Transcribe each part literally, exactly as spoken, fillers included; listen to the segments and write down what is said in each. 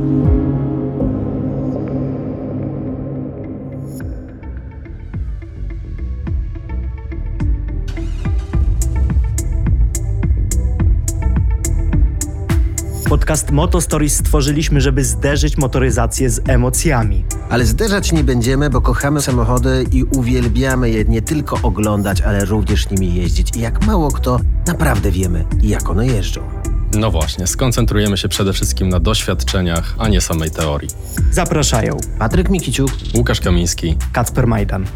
Podcast MotoStories stworzyliśmy, żeby zderzyć motoryzację z emocjami. Ale zderzać nie będziemy, bo kochamy samochody i uwielbiamy je nie tylko oglądać, ale również nimi jeździć. I jak mało kto, naprawdę wiemy, jak one jeżdżą. No właśnie, skoncentrujemy się przede wszystkim na doświadczeniach, a nie samej teorii. Zapraszają Patryk Mikiciuk, Łukasz Kamiński, Kacper Majdan.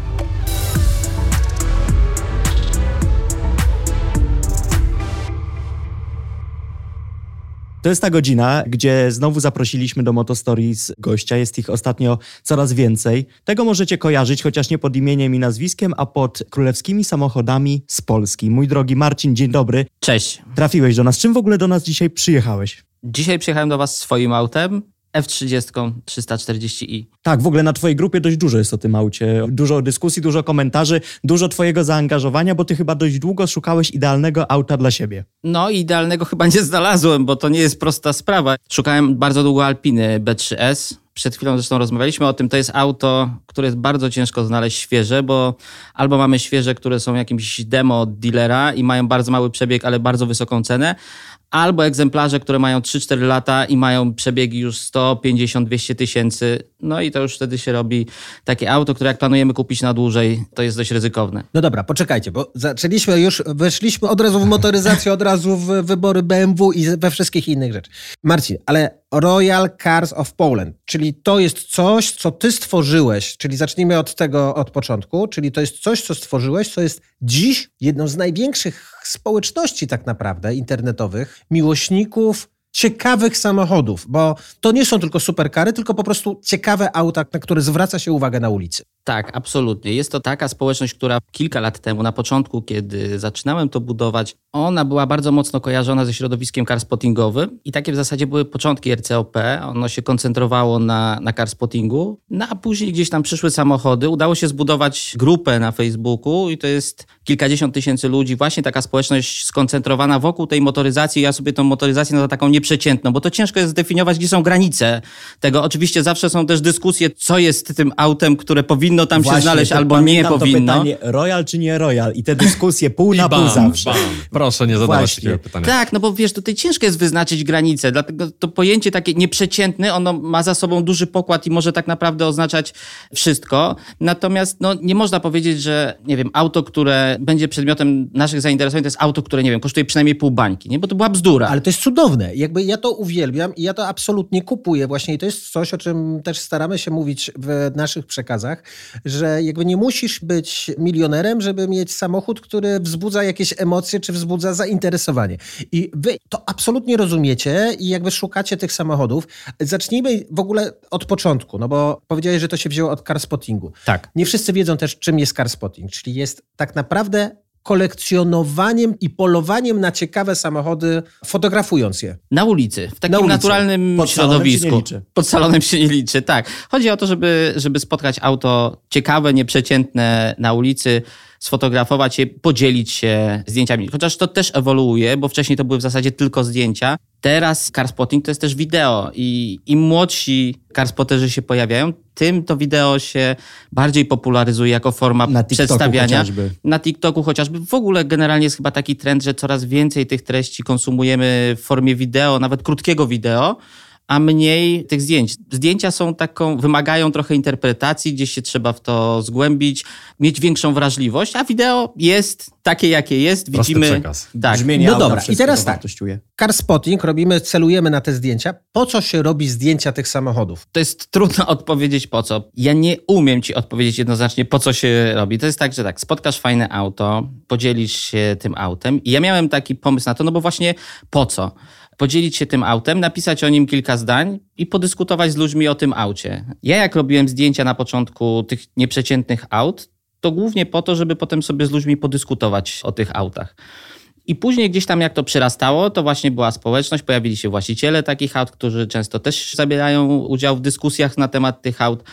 To jest ta godzina, gdzie znowu zaprosiliśmy do MotoStories gościa. Jest ich ostatnio coraz więcej. Tego możecie kojarzyć, chociaż nie pod imieniem i nazwiskiem, a pod królewskimi samochodami z Polski. Mój drogi Marcin, dzień dobry. Cześć. Trafiłeś do nas. Czym w ogóle do nas dzisiaj przyjechałeś? Dzisiaj przyjechałem do was swoim autem, F trzydzieści trzysta czterdzieści i. Tak, w ogóle na twojej grupie dość dużo jest o tym aucie. Dużo dyskusji, dużo komentarzy, dużo twojego zaangażowania, bo ty chyba dość długo szukałeś idealnego auta dla siebie. No idealnego chyba nie znalazłem, bo to nie jest prosta sprawa. Szukałem bardzo długo Alpiny B trzy S. Przed chwilą zresztą rozmawialiśmy o tym. To jest auto, które jest bardzo ciężko znaleźć świeże, bo albo mamy świeże, które są jakimś demo od dealera i mają bardzo mały przebieg, ale bardzo wysoką cenę, albo egzemplarze, które mają trzy cztery lata i mają przebiegi już sto pięćdziesiąt dwieście tysięcy. No i to już wtedy się robi takie auto, które jak planujemy kupić na dłużej, to jest dość ryzykowne. No dobra, poczekajcie, bo zaczęliśmy już, weszliśmy od razu w motoryzację, od razu w wybory B M W i we wszystkich innych rzeczach. Marcin, ale Royal Cars of Poland, czyli to jest coś, co ty stworzyłeś, czyli zacznijmy od tego od początku, czyli to jest coś, co stworzyłeś, co jest dziś jedną z największych społeczności tak naprawdę internetowych, miłośników ciekawych samochodów, bo to nie są tylko superkary, tylko po prostu ciekawe auta, na które zwraca się uwagę na ulicy. Tak, absolutnie. Jest to taka społeczność, która kilka lat temu, na początku, kiedy zaczynałem to budować, ona była bardzo mocno kojarzona ze środowiskiem carspottingowym i takie w zasadzie były początki R C O P. Ono się koncentrowało na, na carspottingu, no a później gdzieś tam przyszły samochody. Udało się zbudować grupę na Facebooku i to jest kilkadziesiąt tysięcy ludzi. Właśnie taka społeczność skoncentrowana wokół tej motoryzacji. Ja sobie tą motoryzację nazywam taką nieprzeciętną, bo to ciężko jest zdefiniować, gdzie są granice tego. Oczywiście zawsze są też dyskusje, co jest tym autem, które powinno powinno tam Właśnie, się znaleźć, albo nie to powinno. Pytanie, royal czy nie royal? I te dyskusje pół na pół zawsze. Bam. Proszę nie zadawać Właśnie. takiego pytania. Tak, no bo wiesz, tutaj ciężko jest wyznaczyć granice, dlatego to pojęcie takie nieprzeciętne, ono ma za sobą duży pokład i może tak naprawdę oznaczać wszystko. Natomiast no, nie można powiedzieć, że nie wiem, auto, które będzie przedmiotem naszych zainteresowań, to jest auto, które nie wiem, kosztuje przynajmniej pół bańki, nie? Bo to była bzdura. Ale to jest cudowne. Jakby ja to uwielbiam i ja to absolutnie kupuję właśnie i to jest coś, o czym też staramy się mówić w naszych przekazach, że jakby nie musisz być milionerem, żeby mieć samochód, który wzbudza jakieś emocje, czy wzbudza zainteresowanie. I wy to absolutnie rozumiecie i jakby szukacie tych samochodów. Zacznijmy w ogóle od początku, no bo powiedziałeś, że to się wzięło od carspottingu. Tak. Nie wszyscy wiedzą też, czym jest carspotting, czyli jest tak naprawdę kolekcjonowaniem i polowaniem na ciekawe samochody, fotografując je. Na ulicy, w takim Na ulicy. naturalnym Pod salonem środowisku. się nie liczy. Pod salonem się nie liczy, tak. Chodzi o to, żeby, żeby spotkać auto ciekawe, nieprzeciętne na ulicy, sfotografować je, podzielić się zdjęciami. Chociaż to też ewoluuje, bo wcześniej to były w zasadzie tylko zdjęcia. Teraz carspotting to jest też wideo i im młodsi carspotterzy się pojawiają, tym to wideo się bardziej popularyzuje jako forma Na TikToku przedstawiania. chociażby. Na TikToku chociażby. W ogóle generalnie jest chyba taki trend, że coraz więcej tych treści konsumujemy w formie wideo, nawet krótkiego wideo, a mniej tych zdjęć. Zdjęcia są taką, wymagają trochę interpretacji, gdzieś się trzeba w to zgłębić, mieć większą wrażliwość, a wideo jest takie, jakie jest. Prosty Widzimy. przekaz. Tak. Brzmienie No auta dobra, i wszystko teraz to tak. wartościuje. Carspotting, robimy, celujemy na te zdjęcia. Po co się robi zdjęcia tych samochodów? To jest trudno odpowiedzieć po co. Ja nie umiem ci odpowiedzieć jednoznacznie, po co się robi. To jest tak, że tak, spotkasz fajne auto, podzielisz się tym autem i ja miałem taki pomysł na to, no bo właśnie po co? Podzielić się tym autem, napisać o nim kilka zdań i podyskutować z ludźmi o tym aucie. Ja jak robiłem zdjęcia na początku tych nieprzeciętnych aut, to głównie po to, żeby potem sobie z ludźmi podyskutować o tych autach. I później gdzieś tam jak to przyrastało, to właśnie była społeczność, pojawili się właściciele takich aut, którzy często też zabierają udział w dyskusjach na temat tych aut.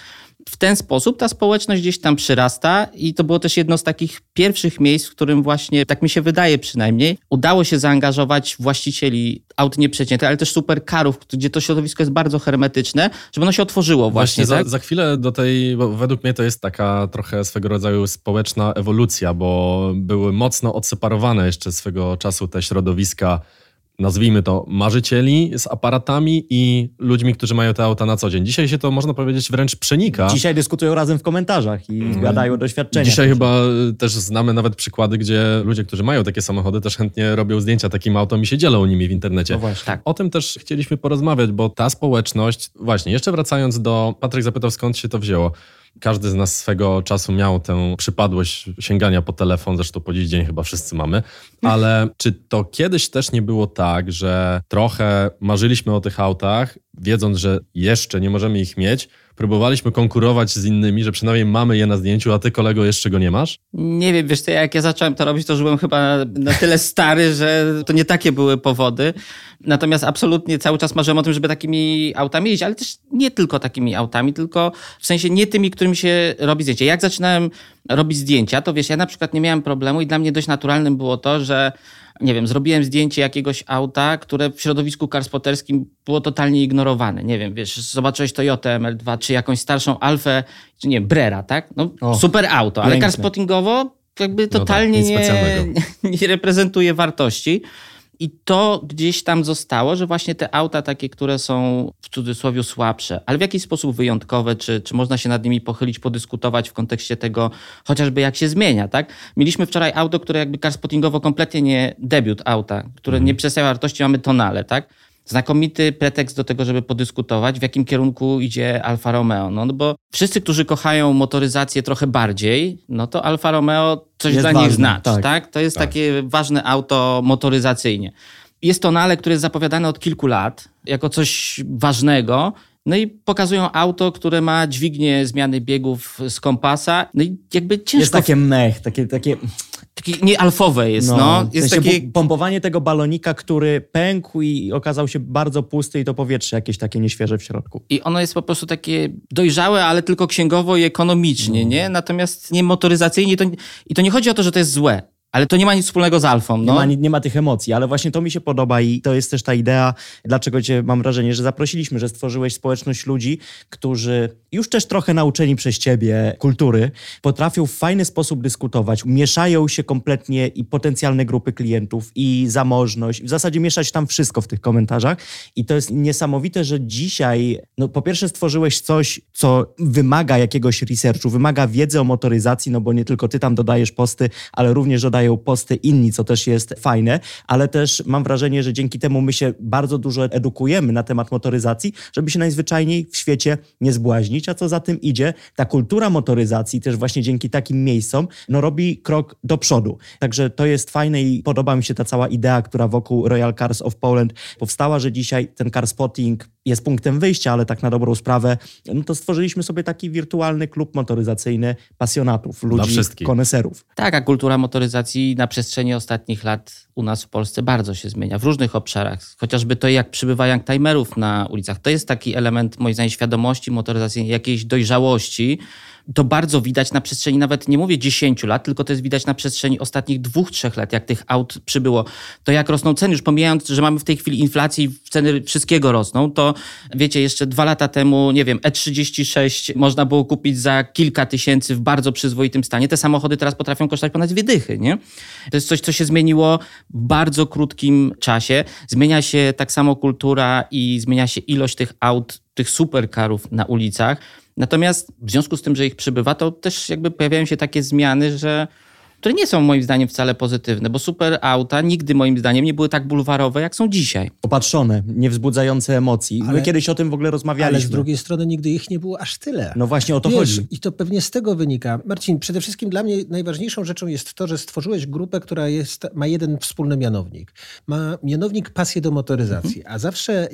w ten sposób ta społeczność gdzieś tam przyrasta i to było też jedno z takich pierwszych miejsc, w którym właśnie, tak mi się wydaje przynajmniej, udało się zaangażować właścicieli aut nieprzeciętnych, ale też supercarów, gdzie to środowisko jest bardzo hermetyczne, żeby ono się otworzyło właśnie. Właśnie tak? za, za chwilę do tej, bo według mnie to jest taka trochę swego rodzaju społeczna ewolucja, bo były mocno odseparowane jeszcze swego czasu te środowiska, nazwijmy to, marzycieli z aparatami i ludźmi, którzy mają te auta na co dzień. Dzisiaj się to, można powiedzieć, wręcz przenika. Dzisiaj dyskutują razem w komentarzach i hmm. gadają o doświadczeniach. Dzisiaj chyba też znamy nawet przykłady, gdzie ludzie, którzy mają takie samochody, też chętnie robią zdjęcia takim autom i się dzielą nimi w internecie. No właśnie. Tak. O tym też chcieliśmy porozmawiać, bo ta społeczność, właśnie, jeszcze wracając do, Patryk zapytał, skąd się to wzięło. Każdy z nas swego czasu miał tę przypadłość sięgania po telefon, zresztą po dziś dzień chyba wszyscy mamy, ale czy to kiedyś też nie było tak, że trochę marzyliśmy o tych autach, wiedząc, że jeszcze nie możemy ich mieć, próbowaliśmy konkurować z innymi, że przynajmniej mamy je na zdjęciu, a ty, kolego, jeszcze go nie masz? Nie wiem, wiesz co, jak ja zacząłem to robić, to już byłem chyba na tyle stary, że to nie takie były powody. Natomiast absolutnie cały czas marzyłem o tym, żeby takimi autami jeździć, ale też nie tylko takimi autami, tylko w sensie nie tymi, którymi się robi zdjęcia. Jak zaczynałem robić zdjęcia, to wiesz, ja na przykład nie miałem problemu i dla mnie dość naturalnym było to, że nie wiem, zrobiłem zdjęcie jakiegoś auta, które w środowisku carspoterskim było totalnie ignorowane. Nie wiem, wiesz, zobaczyłeś Toyota M L dwa, czy jakąś starszą Alfę, czy nie wiem, Brera, tak? No, o, super auto, ale carspottingowo jakby totalnie no tak, nie, nie reprezentuje wartości. I to gdzieś tam zostało, że właśnie te auta takie, które są w cudzysłowie słabsze, ale w jakiś sposób wyjątkowe, czy, czy można się nad nimi pochylić, podyskutować w kontekście tego, chociażby jak się zmienia, tak? Mieliśmy wczoraj auto, które jakby carspottingowo kompletnie nie, debiut auta, które mm. nie przedstawia wartości, mamy Tonale, tak? Znakomity pretekst do tego, żeby podyskutować, w jakim kierunku idzie Alfa Romeo. No, no bo wszyscy, którzy kochają motoryzację trochę bardziej, no to Alfa Romeo coś jest dla ważne, nich znaczy, tak? tak? To jest tak. takie ważne auto motoryzacyjnie. Jest Tonale, które jest zapowiadane od kilku lat jako coś ważnego. No i pokazują auto, które ma dźwignię zmiany biegów z kompasa. No i jakby ciężko... Jest takie mech, takie... takie... Takie niealfowe jest, no. no. Jest w sensie takie... pompowanie tego balonika, który pękł i okazał się bardzo pusty i to powietrze jakieś takie nieświeże w środku. I ono jest po prostu takie dojrzałe, ale tylko księgowo i ekonomicznie, mm. nie? Natomiast nie motoryzacyjnie. To, I to nie chodzi o to, że to jest złe. Ale to nie ma nic wspólnego z Alfą. No. Nie, ma, nie ma tych emocji, ale właśnie to mi się podoba i to jest też ta idea, dlaczego cię mam wrażenie, że zaprosiliśmy, że stworzyłeś społeczność ludzi, którzy już też trochę nauczeni przez ciebie kultury, potrafią w fajny sposób dyskutować, mieszają się kompletnie i potencjalne grupy klientów i zamożność, w zasadzie mieszać tam wszystko w tych komentarzach i to jest niesamowite, że dzisiaj, no po pierwsze stworzyłeś coś, co wymaga jakiegoś researchu, wymaga wiedzy o motoryzacji, no bo nie tylko ty tam dodajesz posty, ale również dodają posty inni, co też jest fajne, ale też mam wrażenie, że dzięki temu my się bardzo dużo edukujemy na temat motoryzacji, żeby się najzwyczajniej w świecie nie zbłaźnić, a co za tym idzie, ta kultura motoryzacji też właśnie dzięki takim miejscom, no robi krok do przodu. Także to jest fajne i podoba mi się ta cała idea, która wokół Royal Cars of Poland powstała, że dzisiaj ten carspotting jest punktem wyjścia, ale tak na dobrą sprawę, no to stworzyliśmy sobie taki wirtualny klub motoryzacyjny pasjonatów, ludzi, koneserów. Tak, a kultura motoryzacji na przestrzeni ostatnich lat u nas w Polsce bardzo się zmienia w różnych obszarach. Chociażby to, jak przybywa youngtimerów na ulicach. To jest taki element, moim zdaniem, świadomości motoryzacyjnej, jakiejś dojrzałości. To bardzo widać na przestrzeni nawet, nie mówię dziesięciu lat, tylko to jest widać na przestrzeni ostatnich dwóch, trzech lat, jak tych aut przybyło. To jak rosną ceny, już pomijając, że mamy w tej chwili inflację i ceny wszystkiego rosną, to wiecie, jeszcze dwa lata temu, nie wiem, E trzydzieści sześć można było kupić za kilka tysięcy w bardzo przyzwoitym stanie. Te samochody teraz potrafią kosztować ponad dwie dychy, nie? To jest coś, co się zmieniło w bardzo krótkim czasie. Zmienia się tak samo kultura i zmienia się ilość tych aut, tych supercarów na ulicach. Natomiast w związku z tym, że ich przybywa, to też jakby pojawiają się takie zmiany, że, które nie są moim zdaniem wcale pozytywne, bo super auta nigdy moim zdaniem nie były tak bulwarowe, jak są dzisiaj. Opatrzone, nie wzbudzające emocji. Ale, My kiedyś o tym w ogóle rozmawialiśmy. Ale z drugiej strony nigdy ich nie było aż tyle. No właśnie o to Wiesz, chodzi. I to pewnie z tego wynika. Marcin, przede wszystkim dla mnie najważniejszą rzeczą jest to, że stworzyłeś grupę, która jest, ma jeden wspólny mianownik. Ma mianownik pasję do motoryzacji, mhm. a zawsze jak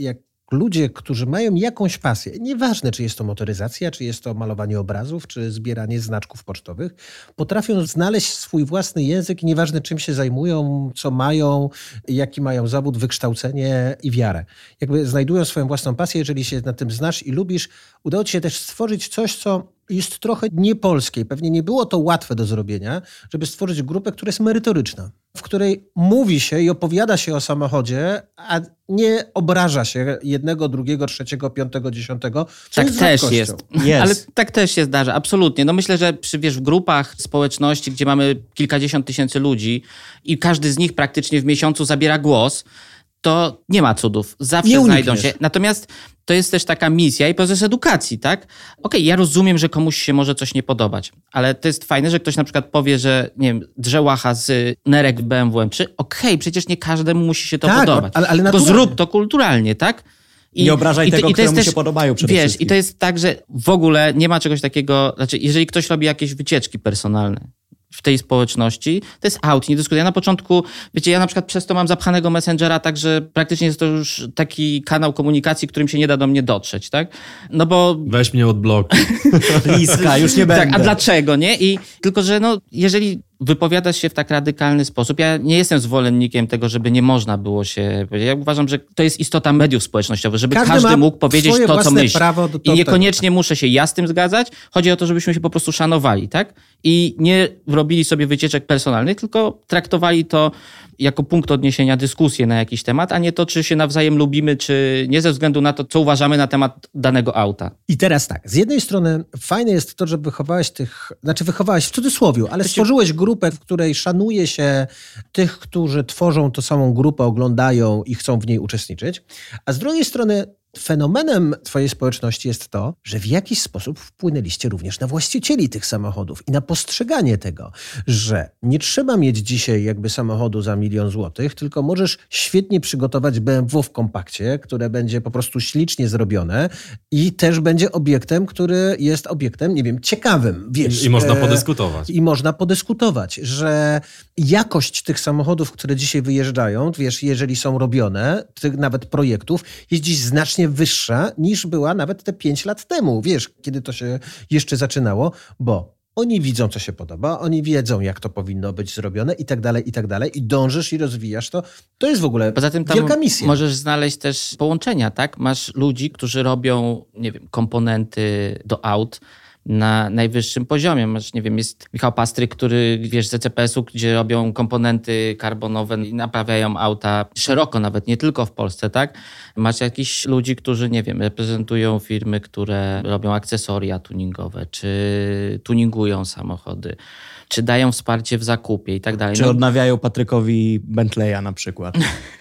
ludzie, którzy mają jakąś pasję, nieważne czy jest to motoryzacja, czy jest to malowanie obrazów, czy zbieranie znaczków pocztowych, potrafią znaleźć swój własny język i nieważne czym się zajmują, co mają, jaki mają zawód, wykształcenie i wiarę. Jakby znajdują swoją własną pasję, jeżeli się na tym znasz i lubisz, udało ci się też stworzyć coś, co jest trochę niepolskie. Pewnie nie było to łatwe do zrobienia, żeby stworzyć grupę, która jest merytoryczna, w której mówi się i opowiada się o samochodzie, a nie obraża się jednego, drugiego, trzeciego, piątego, dziesiątego. Tak jest też rzadkością. jest. Jest. Ale tak też się zdarza, absolutnie. No myślę, że przy, wiesz, w grupach społeczności, gdzie mamy kilkadziesiąt tysięcy ludzi i każdy z nich praktycznie w miesiącu zabiera głos, to nie ma cudów. Zawsze Nie znajdą unikniesz. się. Natomiast to jest też taka misja i proces edukacji, tak? Okej, ja rozumiem, że komuś się może coś nie podobać, ale to jest fajne, że ktoś na przykład powie, że nie wiem, drze łacha z nerek B M W M trzy. Okej, przecież nie każdemu musi się to Tak, podobać. ale- ale Tylko naturalnie. zrób to kulturalnie, tak? Nie obrażaj to- tego, to jest któremu się podobają przede Wiesz, wszystkim. i to jest tak, że w ogóle nie ma czegoś takiego, znaczy jeżeli ktoś robi jakieś wycieczki personalne w tej społeczności, to jest out, nie dyskutuję. Ja na początku, wiecie, ja na przykład przez to mam zapchanego Messengera, także praktycznie jest to już taki kanał komunikacji, którym się nie da do mnie dotrzeć, tak? No bo... Weź mnie od bloku. Liska, już nie będę. Tak, a dlaczego, nie? I tylko, że no, jeżeli wypowiadasz się w tak radykalny sposób, ja nie jestem zwolennikiem tego, żeby nie można było się powiedzieć. Ja uważam, że to jest istota mediów społecznościowych, żeby Każdy każdy, ma mógł powiedzieć swoje to, co własne myśli. prawo do- do I niekoniecznie tego, muszę się ja z tym zgadzać. Chodzi o to, żebyśmy się po prostu szanowali, tak? I nie robili sobie wycieczek personalnych, tylko traktowali to jako punkt odniesienia dyskusji na jakiś temat, a nie to, czy się nawzajem lubimy, czy nie ze względu na to, co uważamy na temat danego auta. I teraz tak, z jednej strony fajne jest to, że wychowałeś tych, znaczy wychowałeś w cudzysłowie, ale stworzyłeś grupę, w której szanuje się tych, którzy tworzą tą samą grupę, oglądają i chcą w niej uczestniczyć, a z drugiej strony fenomenem twojej społeczności jest to, że w jakiś sposób wpłynęliście również na właścicieli tych samochodów i na postrzeganie tego, że nie trzeba mieć dzisiaj jakby samochodu za milion złotych, tylko możesz świetnie przygotować B M W w kompakcie, które będzie po prostu ślicznie zrobione i też będzie obiektem, który jest obiektem, nie wiem, ciekawym, wiesz. I, I można e, podyskutować. I można podyskutować, że jakość tych samochodów, które dzisiaj wyjeżdżają, wiesz, jeżeli są robione, tych nawet projektów, jest dziś znacznie wyższa niż była nawet te pięć lat temu, wiesz, kiedy to się jeszcze zaczynało, bo oni widzą, co się podoba, oni wiedzą, jak to powinno być zrobione i tak dalej, i tak dalej i dążysz i rozwijasz to. To jest w ogóle Poza tym tam wielka misja. możesz znaleźć też połączenia, tak? Masz ludzi, którzy robią, nie wiem, komponenty do aut na najwyższym poziomie. Masz, nie wiem, jest Michał Pastryk, który, wiesz, z E C P S u, gdzie robią komponenty karbonowe i naprawiają auta szeroko, nawet nie tylko w Polsce, tak? Masz jakichś ludzi, którzy, nie wiem, reprezentują firmy, które robią akcesoria tuningowe, czy tuningują samochody, czy dają wsparcie w zakupie i tak dalej. Czy No, odnawiają Patrykowi Bentleya na przykład.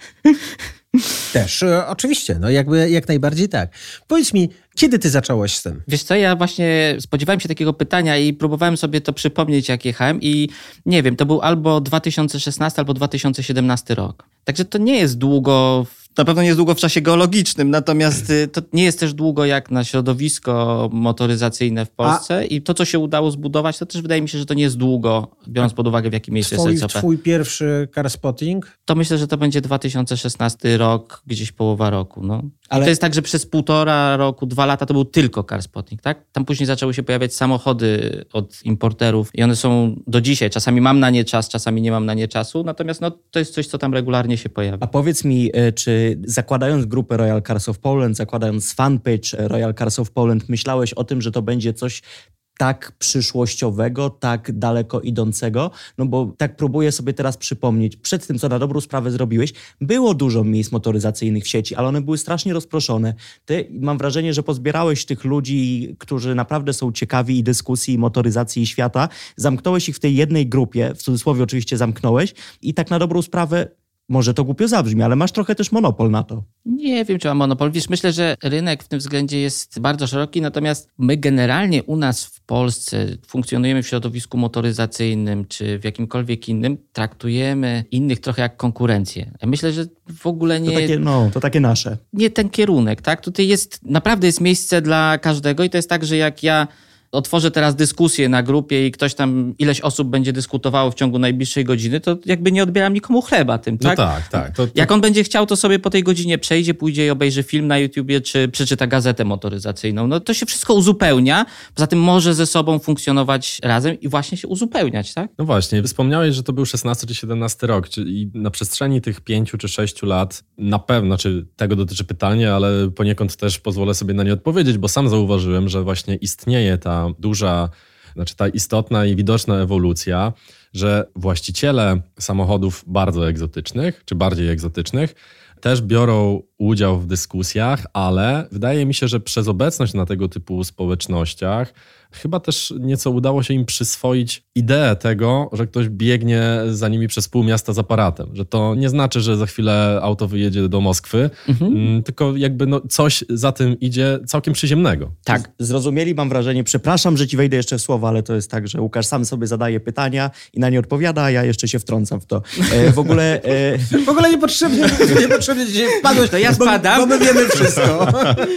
Też, e, oczywiście, no jakby jak najbardziej tak. Powiedz mi, kiedy ty zacząłeś z tym? Wiesz co, ja właśnie spodziewałem się takiego pytania i próbowałem sobie to przypomnieć, jak jechałem i nie wiem, to był albo dwa tysiące szesnasty, albo dwa tysiące siedemnasty rok. Także to nie jest długo, na pewno nie jest długo w czasie geologicznym, natomiast y, to nie jest też długo jak na środowisko motoryzacyjne w Polsce. A i to, co się udało zbudować, to też wydaje mi się, że to nie jest długo, biorąc pod uwagę, w jakim miejscu Twój, jest E C P. twój pierwszy car spotting? To myślę, że to będzie dwa tysiące szesnasty rok, gdzieś połowa roku. No. Ale- I to jest tak, że przez półtora roku, dwa lata to był tylko car spotting, tak? Tam później zaczęły się pojawiać samochody od importerów i one są do dzisiaj. Czasami mam na nie czas, czasami nie mam na nie czasu, natomiast no, to jest coś, co tam regularnie się pojawia. A powiedz mi, e, czy zakładając grupę Royal Cars of Poland, zakładając fanpage Royal Cars of Poland, myślałeś o tym, że to będzie coś tak przyszłościowego, tak daleko idącego? No bo tak próbuję sobie teraz przypomnieć, przed tym, co na dobrą sprawę zrobiłeś, było dużo miejsc motoryzacyjnych w sieci, ale one były strasznie rozproszone. Ty, mam wrażenie, że pozbierałeś tych ludzi, którzy naprawdę są ciekawi i dyskusji, i motoryzacji, i świata, zamknąłeś ich w tej jednej grupie, w cudzysłowie oczywiście zamknąłeś i tak na dobrą sprawę, może to głupio zabrzmi, ale masz trochę też monopol na to. Nie wiem, czy mam monopol. Wiesz, myślę, że rynek w tym względzie jest bardzo szeroki, natomiast my generalnie u nas w Polsce funkcjonujemy w środowisku motoryzacyjnym czy w jakimkolwiek innym, traktujemy innych trochę jak konkurencję. Ja myślę, że w ogóle To nie... takie, no, to takie nasze. nie ten kierunek, tak? Tutaj jest, naprawdę jest miejsce dla każdego i to jest tak, że jak ja otworzę teraz dyskusję na grupie i ktoś tam, ileś osób będzie dyskutowało w ciągu najbliższej godziny, to jakby nie odbieram nikomu chleba tym, tak? No tak, tak. To, to... Jak on będzie chciał, to sobie po tej godzinie przejdzie, pójdzie i obejrzy film na YouTubie, czy przeczyta gazetę motoryzacyjną. No to się wszystko uzupełnia, poza tym może ze sobą funkcjonować razem i właśnie się uzupełniać, tak? No właśnie, wspomniałeś, że to był szesnasty czy siedemnasty rok, czyli na przestrzeni tych pięciu czy sześciu lat na pewno, czy tego dotyczy pytanie, ale poniekąd też pozwolę sobie na nie odpowiedzieć, bo sam zauważyłem, że właśnie istnieje ta duża, znaczy ta istotna i widoczna ewolucja, że właściciele samochodów bardzo egzotycznych, czy bardziej egzotycznych, też biorą udział w dyskusjach, ale wydaje mi się, że przez obecność na tego typu społecznościach chyba też nieco udało się im przyswoić ideę tego, że ktoś biegnie za nimi przez pół miasta z aparatem. Że to nie znaczy, że za chwilę auto wyjedzie do Moskwy, mhm. tylko jakby no coś za tym idzie całkiem przyziemnego. Tak, zrozumieli, mam wrażenie, przepraszam, że ci wejdę jeszcze w słowo, ale to jest tak, że Łukasz sam sobie zadaje pytania i na nie odpowiada, a ja jeszcze się wtrącam w to. E, w ogóle... E... W ogóle niepotrzebnie, niepotrzebnie dzisiaj wpadłeś, to ja spadam, bo, bo my wiemy wszystko.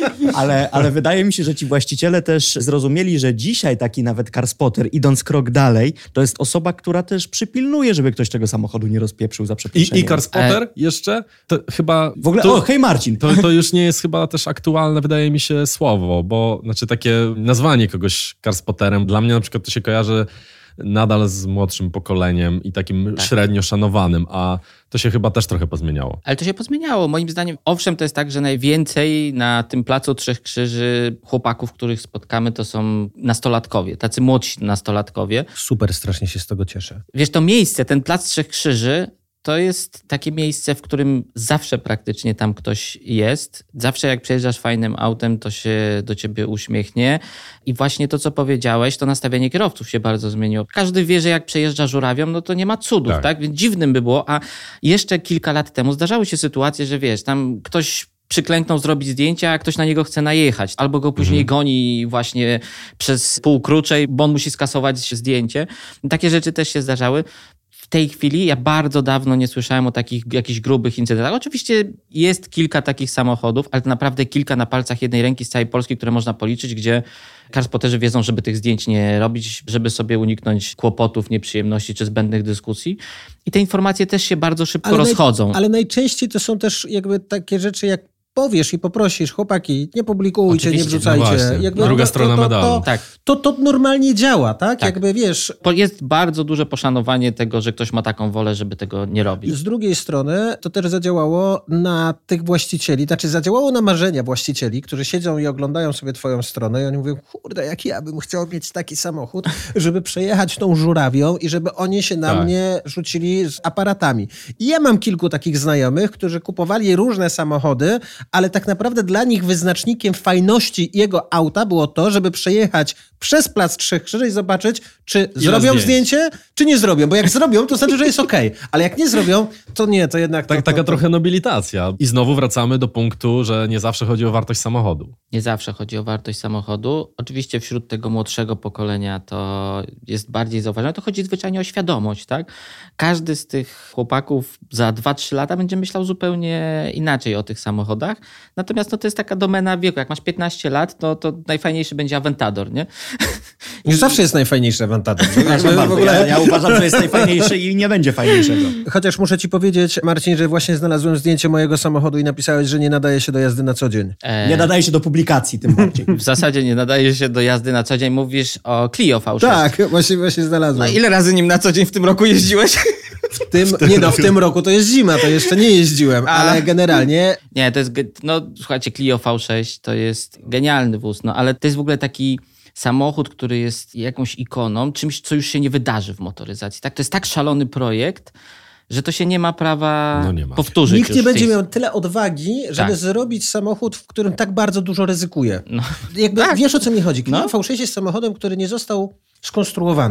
ale, ale wydaje mi się, że ci właściciele też zrozumieli, że dzisiaj taki nawet carspotter, idąc krok dalej, to jest osoba, która też przypilnuje, żeby ktoś tego samochodu nie rozpieprzył za przeproszeniem. I, i carspotter e... jeszcze? To chyba... W ogóle, to, o, hej Marcin! To, to już nie jest chyba też aktualne, wydaje mi się, słowo, bo znaczy takie nazwanie kogoś carspotterem, dla mnie na przykład to się kojarzy nadal z młodszym pokoleniem i takim tak. średnio szanowanym, a to się chyba też trochę pozmieniało. Ale to się pozmieniało. Moim zdaniem, owszem, to jest tak, że najwięcej na tym placu Trzech Krzyży chłopaków, których spotkamy, to są nastolatkowie, tacy młodsi nastolatkowie. Super, strasznie się z tego cieszę. Wiesz, to miejsce, ten plac Trzech Krzyży, to jest takie miejsce, w którym zawsze praktycznie tam ktoś jest. Zawsze jak przejeżdżasz fajnym autem, to się do ciebie uśmiechnie. I właśnie to, co powiedziałeś, to nastawienie kierowców się bardzo zmieniło. Każdy wie, że jak przejeżdża żurawią, no to nie ma cudów, tak? tak? Więc dziwnym by było. A jeszcze kilka lat temu zdarzały się sytuacje, że wiesz, tam ktoś przyklęknął zrobić zdjęcia, a ktoś na niego chce najechać. Albo go później mhm. goni właśnie przez pół kruczej, bo on musi skasować zdjęcie. Takie rzeczy też się zdarzały. W tej chwili ja bardzo dawno nie słyszałem o takich jakichś grubych incydentach. Oczywiście jest kilka takich samochodów, ale to naprawdę kilka na palcach jednej ręki z całej Polski, które można policzyć, gdzie carspotterzy wiedzą, żeby tych zdjęć nie robić, żeby sobie uniknąć kłopotów, nieprzyjemności czy zbędnych dyskusji. I te informacje też się bardzo szybko ale rozchodzą. Naj, ale najczęściej to są też jakby takie rzeczy jak powiesz i poprosisz, chłopaki, nie publikujcie, oczywiście, nie wrzucajcie. No jakby druga to, strona to, to, medalu. To, tak. to, to, to normalnie działa, tak? tak? Jakby wiesz... Jest bardzo duże poszanowanie tego, że ktoś ma taką wolę, żeby tego nie robić. Z drugiej strony to też zadziałało na tych właścicieli, znaczy zadziałało na marzenia właścicieli, którzy siedzą i oglądają sobie twoją stronę i oni mówią, kurde, jak ja bym chciał mieć taki samochód, żeby przejechać tą żurawią i żeby oni się na tak. mnie rzucili z aparatami. I ja mam kilku takich znajomych, którzy kupowali różne samochody, ale tak naprawdę dla nich wyznacznikiem fajności jego auta było to, żeby przejechać przez Plac Trzech Krzyży i zobaczyć, czy Ile zrobią zdjęć. zdjęcie, czy nie zrobią. Bo jak zrobią, to znaczy, że jest okej. Okay. Ale jak nie zrobią, to nie, to jednak... Tak, to, to, taka to... trochę nobilitacja. I znowu wracamy do punktu, że nie zawsze chodzi o wartość samochodu. Nie zawsze chodzi o wartość samochodu. Oczywiście wśród tego młodszego pokolenia to jest bardziej zauważone. To chodzi zwyczajnie o świadomość, tak? Każdy z tych chłopaków za dwa trzy lata będzie myślał zupełnie inaczej o tych samochodach. Natomiast no, to jest taka domena wieku. Jak masz piętnaście lat, to, to najfajniejszy będzie Aventador, nie? I... Zawsze jest najfajniejszy Aventador. w ogóle... ja, ja uważam, że jest najfajniejszy i nie będzie fajniejszego. Chociaż muszę ci powiedzieć, Marcin, że właśnie znalazłem zdjęcie mojego samochodu i napisałeś, że nie nadaje się do jazdy na co dzień. E... Nie nadaje się do publikacji tym bardziej. W zasadzie nie nadaje się do jazdy na co dzień. Mówisz o Clio V sześć. Tak, właśnie, właśnie znalazłem. No ile razy nim na co dzień w tym roku jeździłeś? W tym, nie no, w tym roku to jest zima, to jeszcze nie jeździłem, A. ale generalnie... Nie, to jest, no słuchajcie, Clio V sześć to jest genialny wóz, no ale to jest w ogóle taki samochód, który jest jakąś ikoną, czymś, co już się nie wydarzy w motoryzacji. Tak? To jest tak szalony projekt, że to się nie ma prawa no nie ma. powtórzyć. Nikt nie będzie tej... miał tyle odwagi, żeby tak. zrobić samochód, w którym tak bardzo dużo ryzykuje. No. Jakby, tak. Wiesz, o co mi chodzi? Clio no. V sześć jest samochodem, który nie został skonstruowany.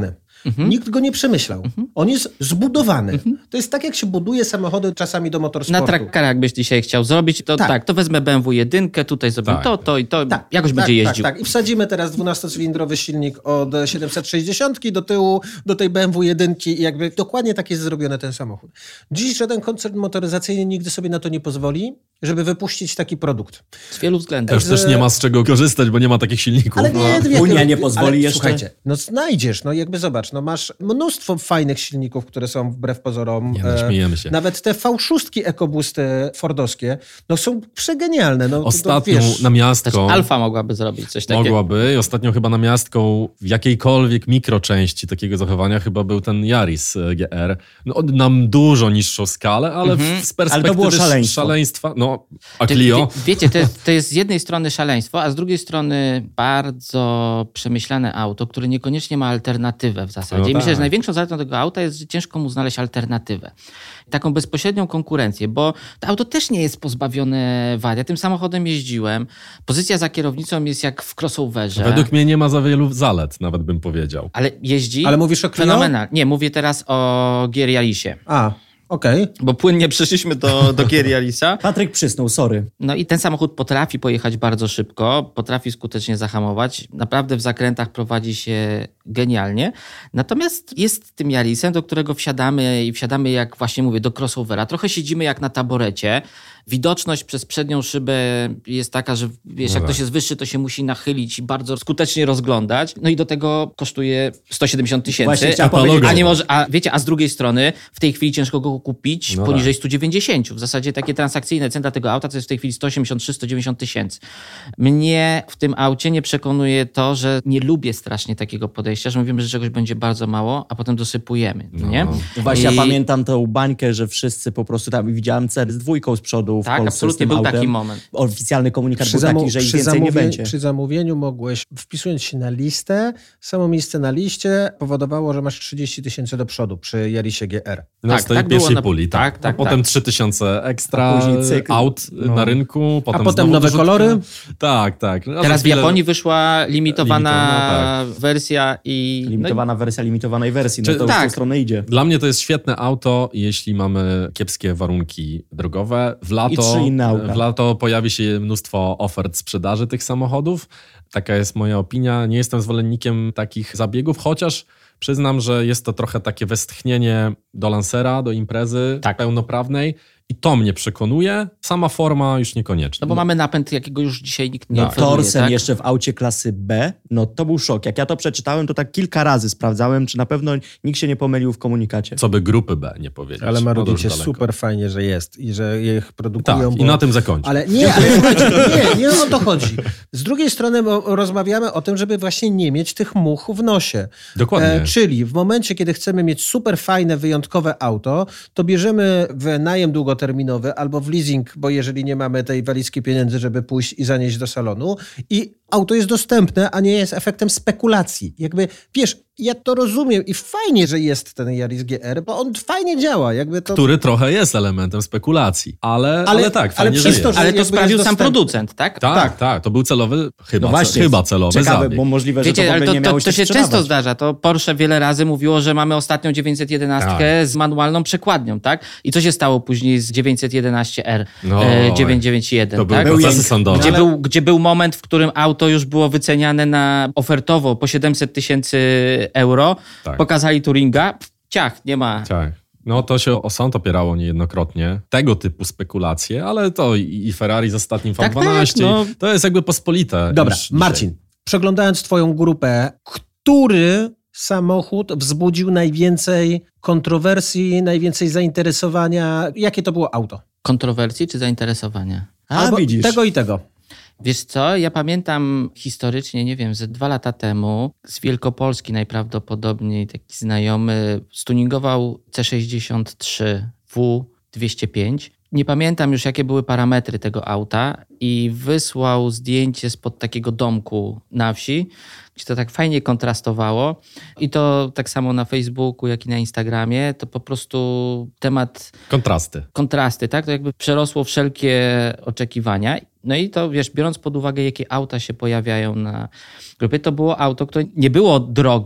Mhm. Nikt go nie przemyślał. Mhm. On jest zbudowany. Mhm. To jest tak, jak się buduje samochody czasami do motorsportu. Na trackerach jakbyś dzisiaj chciał zrobić, to tak, tak to wezmę B M W jedynkę, tutaj zrobię tak. to, to i to, tak, jakoś tak, będzie jeździł. Tak, tak. I wsadzimy teraz dwunastocylindrowy silnik od siedemset sześćdziesiąt do tyłu, do tej B M W jedynki i jakby dokładnie tak jest zrobiony ten samochód. Dziś żaden koncern motoryzacyjny nigdy sobie na to nie pozwoli, żeby wypuścić taki produkt. Z wielu względów. Też, też nie ma z czego korzystać, bo nie ma takich silników. Ale nie, no. Unia nie pozwoli ale, jeszcze. Słuchajcie, no znajdziesz, no jakby zobacz, no masz mnóstwo fajnych silników, które są wbrew pozorom. Nie, no, śmiejemy się. E, nawet te V sześć ekobusty fordowskie, no są przegenialne. No, ostatnio to, wiesz, namiastką... Alfa mogłaby zrobić coś takiego. Mogłaby. I ostatnio chyba namiastką w jakiejkolwiek mikroczęści takiego zachowania chyba był ten Yaris G R. No, nam dużo niższą skalę, ale mhm. z perspektywy ale to było szaleństwo. szaleństwa... No, a Clio... Wie, wiecie, to, to jest z jednej strony szaleństwo, a z drugiej strony bardzo przemyślane auto, które niekoniecznie ma alternatywę w zasadzie. No I tak. myślę, że największą zaletą tego auta jest, że ciężko mu znaleźć alternatywę. Taką bezpośrednią konkurencję, bo to auto też nie jest pozbawione wad. Ja tym samochodem jeździłem. Pozycja za kierownicą jest jak w crossoverze. Według mnie nie ma za wielu zalet, nawet bym powiedział. Ale jeździ. Ale mówisz o Clio? Fenomenalnie. Nie, mówię teraz o G R Yarisie. A. Okej. Okay. Bo płynnie przeszliśmy do, do G R Yarisa. Patryk przysnął, sorry. No i ten samochód potrafi pojechać bardzo szybko, potrafi skutecznie zahamować. Naprawdę w zakrętach prowadzi się genialnie. Natomiast jest tym Yarisem, do którego wsiadamy i wsiadamy, jak właśnie mówię, do crossovera. Trochę siedzimy jak na taborecie. Widoczność przez przednią szybę jest taka, że wiesz, jak ktoś jest wyższy, to się musi nachylić i bardzo skutecznie rozglądać. No i do tego kosztuje sto siedemdziesiąt tysięcy. A nie może, a wiecie, a z drugiej strony w tej chwili ciężko go kupić no poniżej tak. sto dziewięćdziesiąt. W zasadzie takie transakcyjne ceny dla tego auta to jest w tej chwili sto osiemdziesiąt trzy do sto dziewięćdziesiąt tysięcy. Mnie w tym aucie nie przekonuje to, że nie lubię strasznie takiego podejścia, że mówimy, że czegoś będzie bardzo mało, a potem dosypujemy. No. Nie? Właśnie I... ja pamiętam tą bańkę, że wszyscy po prostu tam widziałem C R z dwójką z przodu w tak, Polsce absolutnie był autem. Taki moment. Oficjalny komunikat był taki, że ich więcej nie będzie. Przy zamówieniu mogłeś, wpisując się na listę, samo miejsce na liście powodowało, że masz trzydzieści tysięcy do przodu przy Yarisie G R. No tak, z tej tak pierwszej na... puli, tak. tak, tak a potem tak. trzy tysiące ekstra aut no. na rynku. Potem a potem nowe dorzutka. Kolory. Tak, tak. A Teraz w Japonii wyszła limitowana Limito, no tak. wersja i... Limitowana no i... wersja limitowanej wersji, no Czy, to tak. w tą stronę idzie. Dla mnie to jest świetne auto, jeśli mamy kiepskie warunki drogowe. W lato, I trzy inne auta. W lato pojawi się mnóstwo ofert sprzedaży tych samochodów. Taka jest moja opinia. Nie jestem zwolennikiem takich zabiegów, chociaż przyznam, że jest to trochę takie westchnienie do lansera, do imprezy tak. pełnoprawnej. I to mnie przekonuje, sama forma już niekoniecznie. No bo mamy napęd, jakiego już dzisiaj nikt nie no, oferuje. Torsem tak? jeszcze w aucie klasy B, no to był szok. Jak ja to przeczytałem, to tak kilka razy sprawdzałem, czy na pewno nikt się nie pomylił w komunikacie. Co by grupy B nie powiedzieć. Ale marudzicie, super fajnie, że jest i że ich produkują. Tak, bo... i na tym zakończę. Ale nie, ale słuchajcie, nie, nie o to chodzi. Z drugiej strony rozmawiamy o tym, żeby właśnie nie mieć tych much w nosie. Dokładnie. E, czyli w momencie, kiedy chcemy mieć super fajne, wyjątkowe auto, to bierzemy w najem długoterminowy albo w leasing, bo jeżeli nie mamy tej walizki pieniędzy, żeby pójść i zanieść do salonu i auto jest dostępne, a nie jest efektem spekulacji. Jakby, wiesz, ja to rozumiem i fajnie, że jest ten Yaris G R, bo on fajnie działa. Jakby to... Który trochę jest elementem spekulacji, ale, ale, ale tak, fajnie, ale że, to, że Ale to sprawił sam producent, tak? Tak, tak, tak. To był celowy, chyba, no właśnie, chyba celowy ciekawe, zabieg. Bo możliwe, Wiecie, że to w ogóle ale to, nie miało to, to się, się często zdarza. To Porsche wiele razy mówiło, że mamy ostatnią dziewięćset jedenaście tak. z manualną przekładnią, tak? I co się stało później z dziewięćset jedenaście R no, e, dziewięćset dziewięćdziesiąt jeden, to tak? były procesy sądowe. Gdzie, był, gdzie był moment, w którym auto już było wyceniane na ofertowo po siedemset tysięcy euro. Tak. Pokazali Touringa, ciach, nie ma. Tak. No to się o sąd opierało niejednokrotnie. Tego typu spekulacje, ale to i Ferrari z ostatnim V dwanaście, tak, tak, no. to jest jakby pospolite. Dobra, Marcin, dzisiaj. Przeglądając twoją grupę, który samochód wzbudził najwięcej kontrowersji, najwięcej zainteresowania? Jakie to było auto? Kontrowersji czy zainteresowania? A, Albo widzisz. Tego i tego. Wiesz co, ja pamiętam historycznie, nie wiem, ze dwa lata temu z Wielkopolski najprawdopodobniej taki znajomy stuningował C sześćdziesiąt trzy W dwieście pięć. Nie pamiętam już, jakie były parametry tego auta i wysłał zdjęcie spod takiego domku na wsi, gdzie to tak fajnie kontrastowało i to tak samo na Facebooku, jak i na Instagramie, to po prostu temat... Kontrasty. Kontrasty, tak? To jakby przerosło wszelkie oczekiwania. No i to, wiesz, biorąc pod uwagę, jakie auta się pojawiają na grupie, to było auto, które nie było drogie,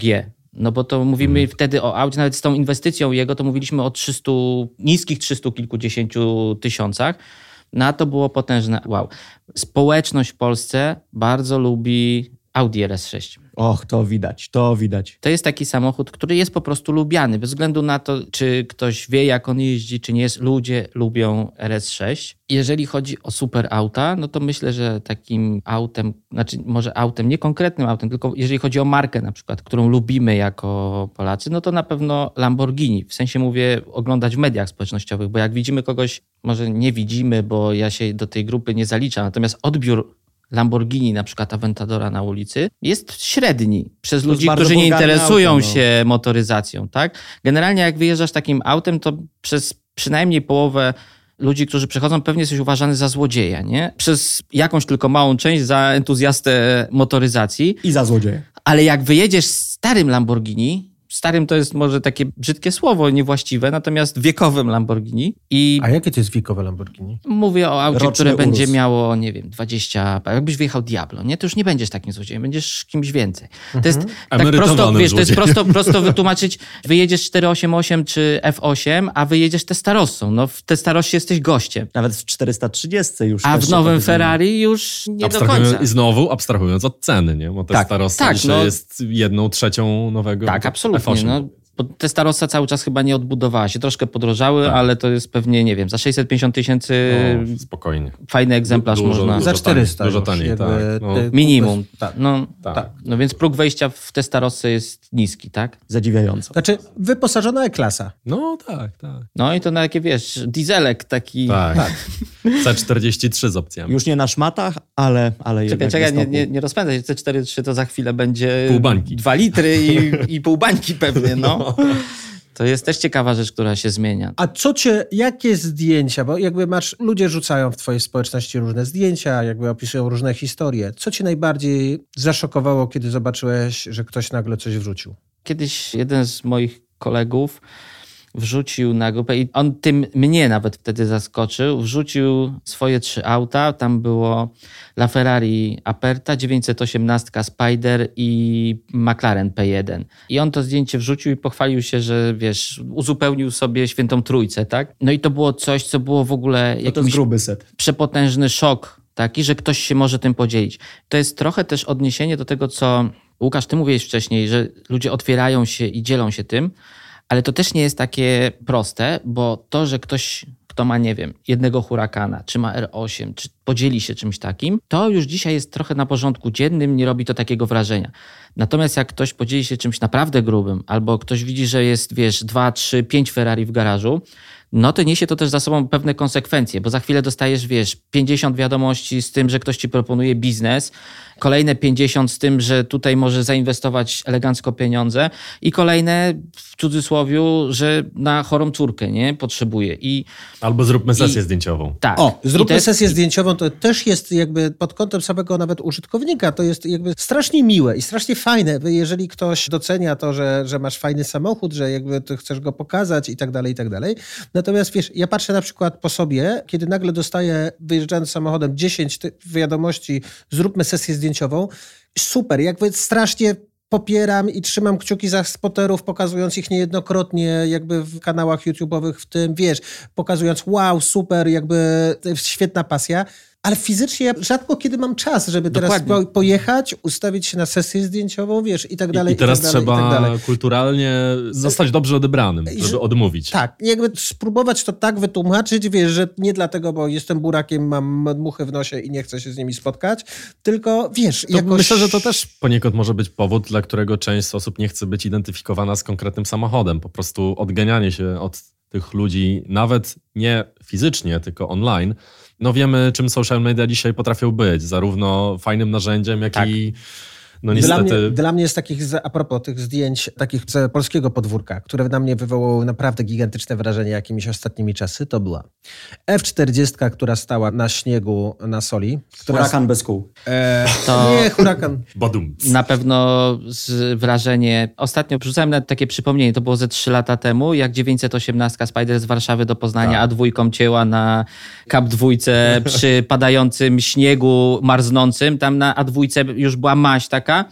No bo to mówimy hmm. wtedy o aucie, nawet z tą inwestycją jego, to mówiliśmy o trzystu, niskich trzystu kilkudziesięciu tysiącach. No a to było potężne. Wow. Społeczność w Polsce bardzo lubi Audi R S sześć. Och, to widać, to widać. To jest taki samochód, który jest po prostu lubiany. Bez względu na to, czy ktoś wie, jak on jeździ, czy nie jest. Ludzie lubią R S sześć. Jeżeli chodzi o super auta, no to myślę, że takim autem, znaczy może autem, nie konkretnym autem, tylko jeżeli chodzi o markę na przykład, którą lubimy jako Polacy, no to na pewno Lamborghini. W sensie mówię oglądać w mediach społecznościowych, bo jak widzimy kogoś, może nie widzimy, bo ja się do tej grupy nie zaliczam, natomiast odbiór Lamborghini, na przykład Aventadora na ulicy, jest średni przez ludzi, którzy nie interesują auto, no. się motoryzacją. Tak? Generalnie jak wyjeżdżasz takim autem, to przez przynajmniej połowę ludzi, którzy przechodzą, pewnie jesteś uważany za złodzieja, nie? Przez jakąś tylko małą część za entuzjastę motoryzacji. I za złodzieja. Ale jak wyjedziesz starym Lamborghini, starym to jest może takie brzydkie słowo, niewłaściwe, natomiast wiekowym Lamborghini. I a jakie to jest wiekowe Lamborghini? Mówię o aucie, Roczny które urósł. będzie miało, nie wiem, dwadzieścia... Jakbyś wyjechał Diablo, nie? To już nie będziesz takim złodziejem, będziesz kimś więcej. To jest tak prosto, wiesz, to jest prosto, prosto wytłumaczyć, wyjedziesz cztery osiemdziesiąt osiem czy F osiem, a wyjedziesz Testarossą. No w Testarossie jesteś gościem. Nawet w czterysta trzydzieści już. A w nowym Ferrari już nie do końca. I znowu abstrahując od ceny, nie? Bo Testarossa tak, dzisiaj no, jest jedną trzecią nowego tak, absolutnie, F osiem. no. Bo Testarossa cały czas chyba nie odbudowała się. Troszkę podrożały, tak. ale to jest pewnie, nie wiem, za sześćset pięćdziesiąt tysięcy no, spokojnie. Fajny egzemplarz Du- dużo, można... Dużo za czterysta Dużo już, taniej, jakby, tak. No. te- Minimum. Tak. No, Tak. tak. no więc próg wejścia w Testarossę jest niski, tak? Zadziwiająco. Znaczy, wyposażona E-klasa. No tak, tak. No i to na takie, wiesz, dieselek taki... Tak. C czterdzieści trzy z opcjami. Już nie na szmatach, ale, ale Czekaj, jednak czekaj, na nie, stoku. nie, nie rozpędzaj się. C czterdzieści trzy to za chwilę będzie... Pół bańki. Dwa litry i, i pół bańki pewnie, no. To jest też ciekawa rzecz, która się zmienia. A co cię, jakie zdjęcia, bo jakby masz, ludzie rzucają w twojej społeczności różne zdjęcia, jakby opisują różne historie. Co cię najbardziej zaszokowało, kiedy zobaczyłeś, że ktoś nagle coś wrzucił? Kiedyś jeden z moich kolegów wrzucił na grupę i on tym mnie nawet wtedy zaskoczył. Wrzucił swoje trzy auta. Tam było LaFerrari Aperta, dziewięćset osiemnaście Spider i McLaren P jeden. I on to zdjęcie wrzucił i pochwalił się, że wiesz, uzupełnił sobie świętą trójcę, tak? No i to było coś, co było w ogóle No to jest jakimś gruby set. przepotężny szok taki, że ktoś się może tym podzielić. To jest trochę też odniesienie do tego, co Łukasz, ty mówiłeś wcześniej, że ludzie otwierają się i dzielą się tym, ale to też nie jest takie proste, bo to, że ktoś, kto ma, nie wiem, jednego Huracana, czy ma R osiem, czy podzieli się czymś takim, to już dzisiaj jest trochę na porządku dziennym, nie robi to takiego wrażenia. Natomiast jak ktoś podzieli się czymś naprawdę grubym, albo ktoś widzi, że jest, wiesz, dwa, trzy, pięć Ferrari w garażu, no to niesie to też za sobą pewne konsekwencje, bo za chwilę dostajesz, wiesz, pięćdziesiąt wiadomości z tym, że ktoś ci proponuje biznes, kolejne pięćdziesiąt z tym, że tutaj może zainwestować elegancko pieniądze i kolejne w cudzysłowiu, że na chorą córkę, nie, potrzebuje. I, Albo zróbmy sesję i, zdjęciową. Tak. O, zróbmy jest, sesję zdjęciową, to też jest jakby pod kątem samego nawet użytkownika, to jest jakby strasznie miłe i strasznie fajne, jeżeli ktoś docenia to, że, że masz fajny samochód, że jakby ty chcesz go pokazać i tak dalej, i tak dalej. Natomiast wiesz, ja patrzę na przykład po sobie, kiedy nagle dostaję, wyjeżdżając samochodem, dziesięć ty- wiadomości, zróbmy sesję zdjęciową, super, jakby strasznie popieram i trzymam kciuki za spoterów, pokazując ich niejednokrotnie jakby w kanałach YouTube'owych, w tym, wiesz, pokazując wow, super, jakby świetna pasja, ale fizycznie ja rzadko kiedy mam czas, żeby teraz po, pojechać, ustawić się na sesję zdjęciową, wiesz, i tak dalej. I, i teraz i tak dalej, trzeba i tak dalej. kulturalnie zostać dobrze odebranym, żeby odmówić. Tak, jakby spróbować to tak wytłumaczyć, wiesz, że nie dlatego, bo jestem burakiem, mam muchy w nosie i nie chcę się z nimi spotkać, tylko wiesz, To jakoś... Myślę, że to też poniekąd może być powód, dla którego część osób nie chce być identyfikowana z konkretnym samochodem. Po prostu odganianie się od tych ludzi, nawet nie fizycznie, tylko online. No wiemy, czym social media dzisiaj potrafią być. Zarówno fajnym narzędziem, jak tak. i no niestety... Dla mnie, dla mnie jest takich, a propos tych zdjęć, takich z polskiego podwórka, które na mnie wywołały naprawdę gigantyczne wrażenie jakimiś ostatnimi czasy, to była F czterdzieści, która stała na śniegu na soli. Która Hurakan bez kół. E, To- Nie, hurakan. Badum. Na pewno z wrażenie... Ostatnio wrzucałem nawet takie przypomnienie, to było ze trzy lata temu, jak dziewięćset osiemnaście Spider z Warszawy do Poznania, Tak. a dwójką cięła na Kap dwójce przy padającym śniegu marznącym. Tam na A dwójce już była maź taka.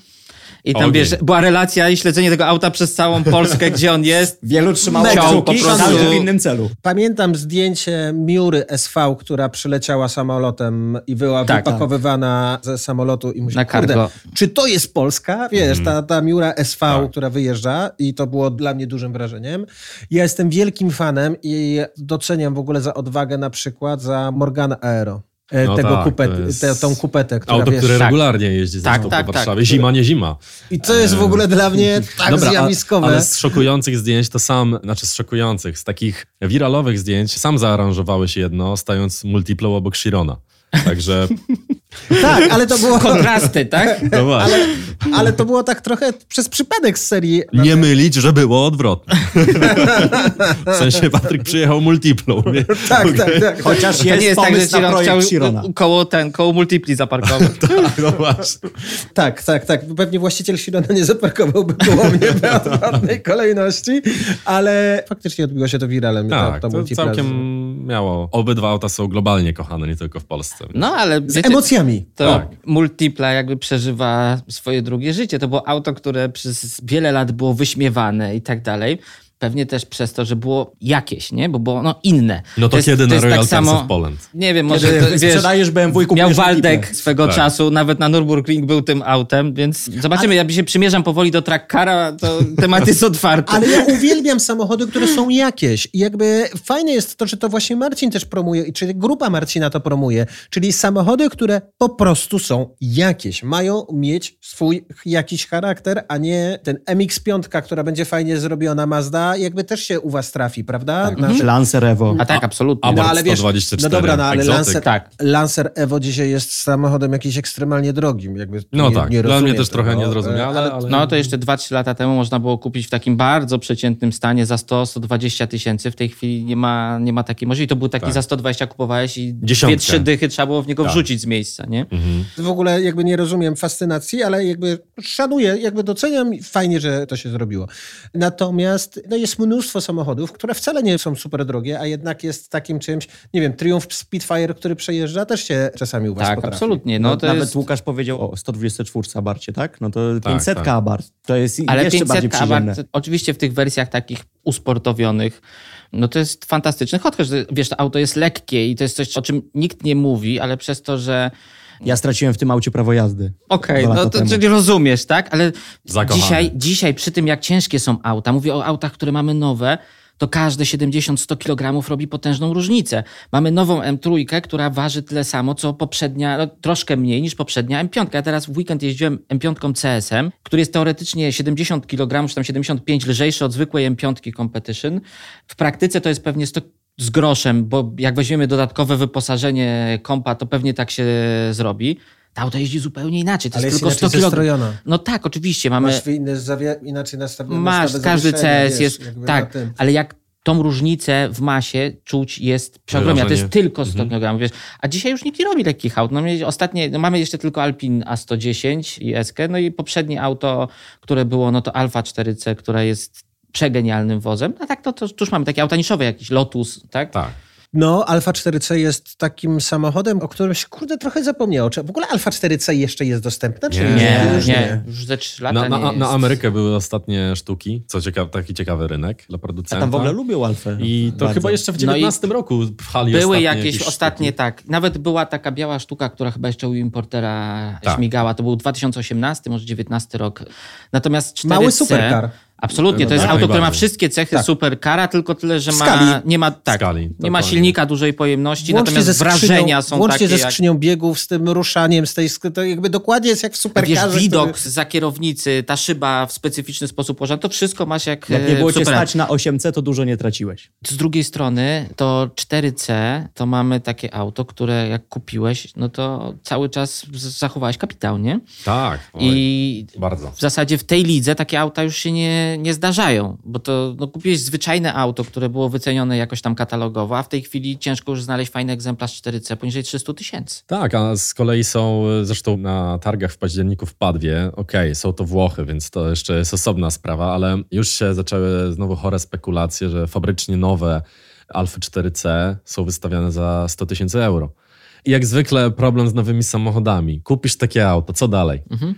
I tam, Ogień. wiesz, była relacja i śledzenie tego auta przez całą Polskę, gdzie on jest. Wielu trzymało Mega. kciuki, Po prostu- każdy w innym celu. Pamiętam zdjęcie Miury S V, która przyleciała samolotem i była Tak, wypakowywana ze samolotu i Na myślę, cargo. kurde, czy to jest Polska? Wiesz, ta, ta Miura S V, Tak. która wyjeżdża i to było dla mnie dużym wrażeniem. Ja jestem wielkim fanem i doceniam w ogóle za odwagę na przykład za Morgana Aero. E, No tego tak, kupet, to jest te, tą kupetę, która Auto, wiesz... które tak. regularnie jeździ Tak, tak, tak, po tak. Warszawie. Zima, nie zima. I to jest w ogóle dla mnie tak Dobra, a- zjawiskowe. ale z szokujących zdjęć to sam, znaczy z szokujących, z takich wiralowych zdjęć sam zaaranżowałeś jedno, stając multiplą obok Chirona. Także, Tak, ale to było... Kontrasty, tak? no właśnie. Ale, ale to było tak trochę przez przypadek z serii. Nie mylić, że było odwrotnie. W sensie Patryk przyjechał multiplą. Nie? Tak, tak, tak. Chociaż To nie jest jest tak, że pomysł na Chiron projekt chciał Chirona. koło ten, koło multipli zaparkować. No właśnie. Tak, tak, tak. Pewnie właściciel Chirona nie zaparkowałby koło mnie w odwrotnej kolejności, ale faktycznie odbiło się to wiralem. Tak, to, to multiplayer. całkiem miało. Obydwa auta są globalnie kochane, nie tylko w Polsce. No ale Z wiecie, emocjami. to Tak. Multipla jakby przeżywa swoje drugie życie. To było auto, które przez wiele lat było wyśmiewane i tak dalej. Pewnie też przez to, że było jakieś, nie? Bo było no, inne. No to, jest- kiedy na jest Royal tak Cars samo, of Poland? Nie wiem, może Kiedy to, wiesz, sprzedajesz B M W i miał kupujesz Waldek Multiplę. swego Tak. czasu, nawet na Nürburgring był tym autem, więc zobaczymy, ja się przymierzam powoli do Trackcara, to temat jest otwarty. Ale ja uwielbiam samochody, które są jakieś. I jakby fajne jest to, że to właśnie Marcin też promuje, i czy grupa Marcina to promuje. Czyli samochody, które po prostu są jakieś. Mają mieć swój jakiś charakter, a nie ten M X pięć, która będzie fajnie zrobiona Mazda, jakby też się u was trafi, prawda? Tak. Nasze- Lancer Evo. A tak, absolutnie. A- No Abort ale wiesz, sto dwadzieścia cztery, no dobra, no ale egzotyk. Lancer, Tak. Lancer Evo dzisiaj jest samochodem jakimś ekstremalnie drogim. Jakby No nie, tak, nie dla mnie rozumiem też trochę tego, niezrozumiale, ale- ale... No to jeszcze dwa trzy lata temu można było kupić w takim bardzo przeciętnym stanie za sto do stu dwudziestu tysięcy. W tej chwili nie ma, nie ma takiej możliwości. To był taki Tak. za sto dwadzieścia kupowałeś i Dziesiątkę. dwie, trzy dychy trzeba było w niego Tak. wrzucić z miejsca, nie? Mhm. W ogóle jakby nie rozumiem fascynacji, ale jakby szanuję, jakby doceniam i fajnie, że to się zrobiło. Natomiast no jest mnóstwo samochodów, które wcale nie są super drogie, a jednak jest takim czymś, nie wiem, Triumph Spitfire, który przejeżdża, też się czasami u was Tak, potrafi. absolutnie. No, No, to nawet jest... Łukasz powiedział o sto dwudziestce czwórce Abarcie, tak? No to Tak, pięćset tak. Abarth. To jest Ale jeszcze bardziej pięćset przyziemne. Abarth, oczywiście w tych wersjach takich usportowionych, no to jest fantastyczny chodź, że wiesz, to auto jest lekkie i to jest coś, o czym nikt nie mówi, ale przez to, że Ja straciłem w tym aucie prawo jazdy. Okej, Dwa no lata to temu. czyli rozumiesz, tak? Ale Zakochany. dzisiaj, dzisiaj przy tym, jak ciężkie są auta, mówię o autach, które mamy nowe, to każde siedemdziesiąt do stu kilogramów robi potężną różnicę. Mamy nową M trzy, która waży tyle samo, co poprzednia, no, troszkę mniej niż poprzednia M pięć. Ja teraz w weekend jeździłem M pięć C S M, który jest teoretycznie siedemdziesiąt kilogramów, czy tam siedemdziesiąt pięć lżejszy od zwykłej M pięć Competition. W praktyce to jest pewnie sto z groszem, bo jak weźmiemy dodatkowe wyposażenie kompa, to pewnie tak się zrobi. To auto jeździ zupełnie inaczej. To Ale jest jest tylko sto inaczej kilogramów. zestrojona. No tak, oczywiście. Mamy, Masz inny zawia- inaczej nastawione masz nastawy każdy zawieszenia, C S wiesz, jest, jakby na tak, tym. ale jak tą różnicę w masie czuć jest przeogromna. To jest Wyrażenie. tylko sto kilogramów. Wiesz. A dzisiaj już nikt nie robi lekkich aut. No, mieli ostatnie, no, mamy jeszcze tylko Alpine A sto dziesięć i S-kę, no i poprzednie auto, które było, no to Alfa cztery C, która jest przegenialnym wozem. A tak, no to, to już mamy takie auta niszowe, jakiś Lotus, tak? Tak. No, Alfa cztery C jest takim samochodem, o którym się kurde trochę zapomniało. Czy w ogóle Alfa cztery C jeszcze jest dostępna? Czy Nie, Nie, już nie, już ze trzy lata Na, nie na, jest. na Amerykę były ostatnie sztuki, co ciekawe, taki ciekawy rynek dla Ja producenta. tam w ogóle lubię Alfę. I to bardzo. chyba jeszcze w No i dziewiętnastym roku pchali Były ostatnie jakieś ostatnie, sztuki. tak. Nawet była taka biała sztuka, która chyba jeszcze u importera Tak. śmigała. To był dwa tysiące osiemnasty, może dziewiętnasty rok. Natomiast cztery C... Mały supercar. Absolutnie, to No jest tak, auto, które ma najbardziej. wszystkie cechy Tak. supercara, tylko tyle, że W ma, skali. nie ma, tak, Skali, nie ma dokładnie. silnika dużej pojemności, Włącznie natomiast ze skrzynią, wrażenia są włącznie takie ze jak... skrzynią biegów, z tym ruszaniem, z tej, sk- to jakby dokładnie jest jak w Wiesz, supercarze. widok który- za kierownicy, ta szyba w specyficzny sposób ułożona, to wszystko masz jak Jak nie było e, cię super. stać na osiem C, to dużo nie traciłeś. Z drugiej strony to cztery C to mamy takie auto, które jak kupiłeś, no to cały czas z- zachowałeś kapitał, nie? Tak, oj, I bardzo. w zasadzie w tej lidze takie auta już się nie, nie zdarzają, bo to no, kupiłeś zwyczajne auto, które było wycenione jakoś tam katalogowo, a w tej chwili ciężko już znaleźć fajny egzemplarz cztery C poniżej trzysta tysięcy. Tak, a z kolei są, zresztą na targach w październiku w Padwie, okej, są to Włochy, więc to jeszcze jest osobna sprawa, ale już się zaczęły znowu chore spekulacje, że fabrycznie nowe Alfy cztery C są wystawiane za sto tysięcy euro. I jak zwykle problem z nowymi samochodami. Kupisz takie auto, co dalej? Mhm.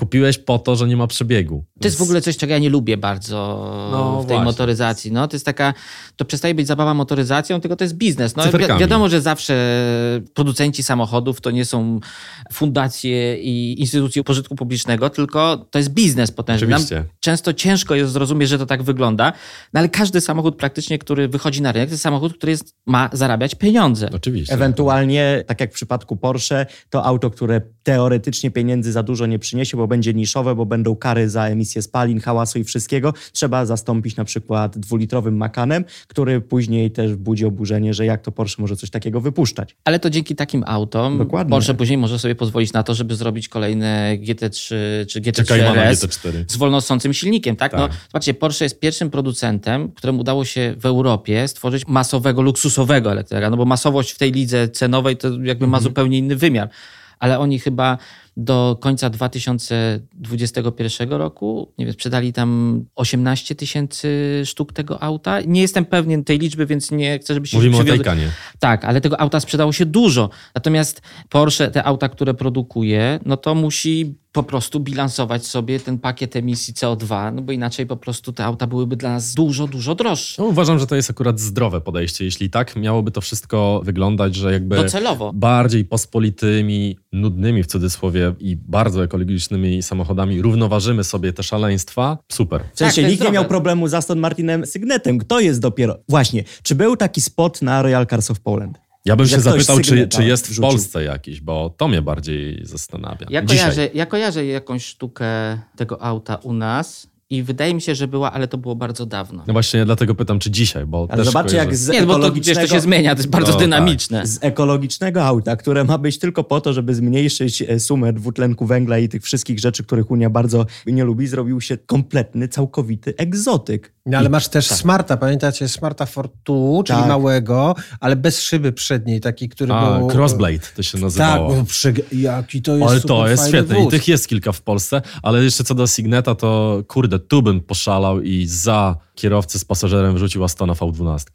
kupiłeś po to, że nie ma przebiegu. To jest w ogóle coś, czego ja nie lubię bardzo No w tej właśnie. motoryzacji. No, to jest taka, to przestaje być zabawa motoryzacją, tylko to jest biznes. No, wi- Cyferkami. wiadomo, że zawsze producenci samochodów to nie są fundacje i instytucje pożytku publicznego, tylko to jest biznes potężny. Nam Oczywiście. często ciężko jest zrozumieć, że to tak wygląda, no ale każdy samochód praktycznie, który wychodzi na rynek, to jest samochód, który jest, ma zarabiać pieniądze. Oczywiście. Ewentualnie, tak jak w przypadku Porsche, to auto, które teoretycznie pieniędzy za dużo nie przyniesie, bo będzie niszowe, bo będą kary za emisję spalin, hałasu i wszystkiego, trzeba zastąpić na przykład dwulitrowym Macanem, który później też budzi oburzenie, że jak to Porsche może coś takiego wypuszczać. Ale to dzięki takim autom Dokładnie. Porsche później może sobie pozwolić na to, żeby zrobić kolejne G T trzy czy G T trzy Czekaj, R na S G T cztery. z wolnossącym silnikiem, tak? Tak. No, zobaczcie, Porsche jest pierwszym producentem, któremu udało się w Europie stworzyć masowego, luksusowego elektryka, no bo masowość w tej lidze cenowej to jakby ma zupełnie inny wymiar. Ale oni chyba do końca dwa tysiące dwudziestego pierwszego roku, nie wiem, sprzedali tam osiemnaście tysięcy sztuk tego auta. Nie jestem pewien tej liczby, więc nie chcę, żebyście Mówimy się o przywiozły. Taycanie. Tak, ale tego auta sprzedało się dużo. Natomiast Porsche, te auta, które produkuje, no to musi po prostu bilansować sobie ten pakiet emisji C O dwa, no bo inaczej po prostu te auta byłyby dla nas dużo, dużo droższe. No, uważam, że to jest akurat zdrowe podejście. Jeśli tak, miałoby to wszystko wyglądać, że jakby Docelowo. bardziej pospolitymi, nudnymi w cudzysłowie i bardzo ekologicznymi samochodami równoważymy sobie te szaleństwa. Super. W sensie to jest nikt nie zdrowe. miał problemu z Aston Martinem Signetem. Kto jest dopiero... Właśnie, czy był taki spot na Royal Cars of Poland? Ja bym Że się ktoś zapytał, czy, Sygneta czy jest w wrzucił. Polsce jakiś, bo to mnie bardziej zastanawia. Ja Dzisiaj. kojarzę, ja kojarzę jakąś sztukę tego auta u nas i wydaje mi się, że była, ale to było bardzo dawno. No właśnie dlatego pytam, czy dzisiaj, bo Ale też zobaczcie, kojarzę. jak z Nie, bo to, wiesz, ekologicznego... to się zmienia, to jest bardzo No, dynamiczne. z ekologicznego auta, które ma być tylko po to, żeby zmniejszyć e, sumę dwutlenku węgla i tych wszystkich rzeczy, których Unia bardzo nie lubi, zrobił się kompletny, całkowity egzotyk. No ale masz też Smarta, pamiętacie? Smarta Fortwo, czyli Tak. małego, ale bez szyby przedniej, taki, który A, był... Crossblade to się Tak, nazywało. bo przy... jaki to jest Ale super to jest fajny świetne i wóz. tych jest kilka w Polsce, ale jeszcze co do Signeta, to kurde, tu bym poszalał i za kierowcy z pasażerem wrzucił Astona V dwanaście.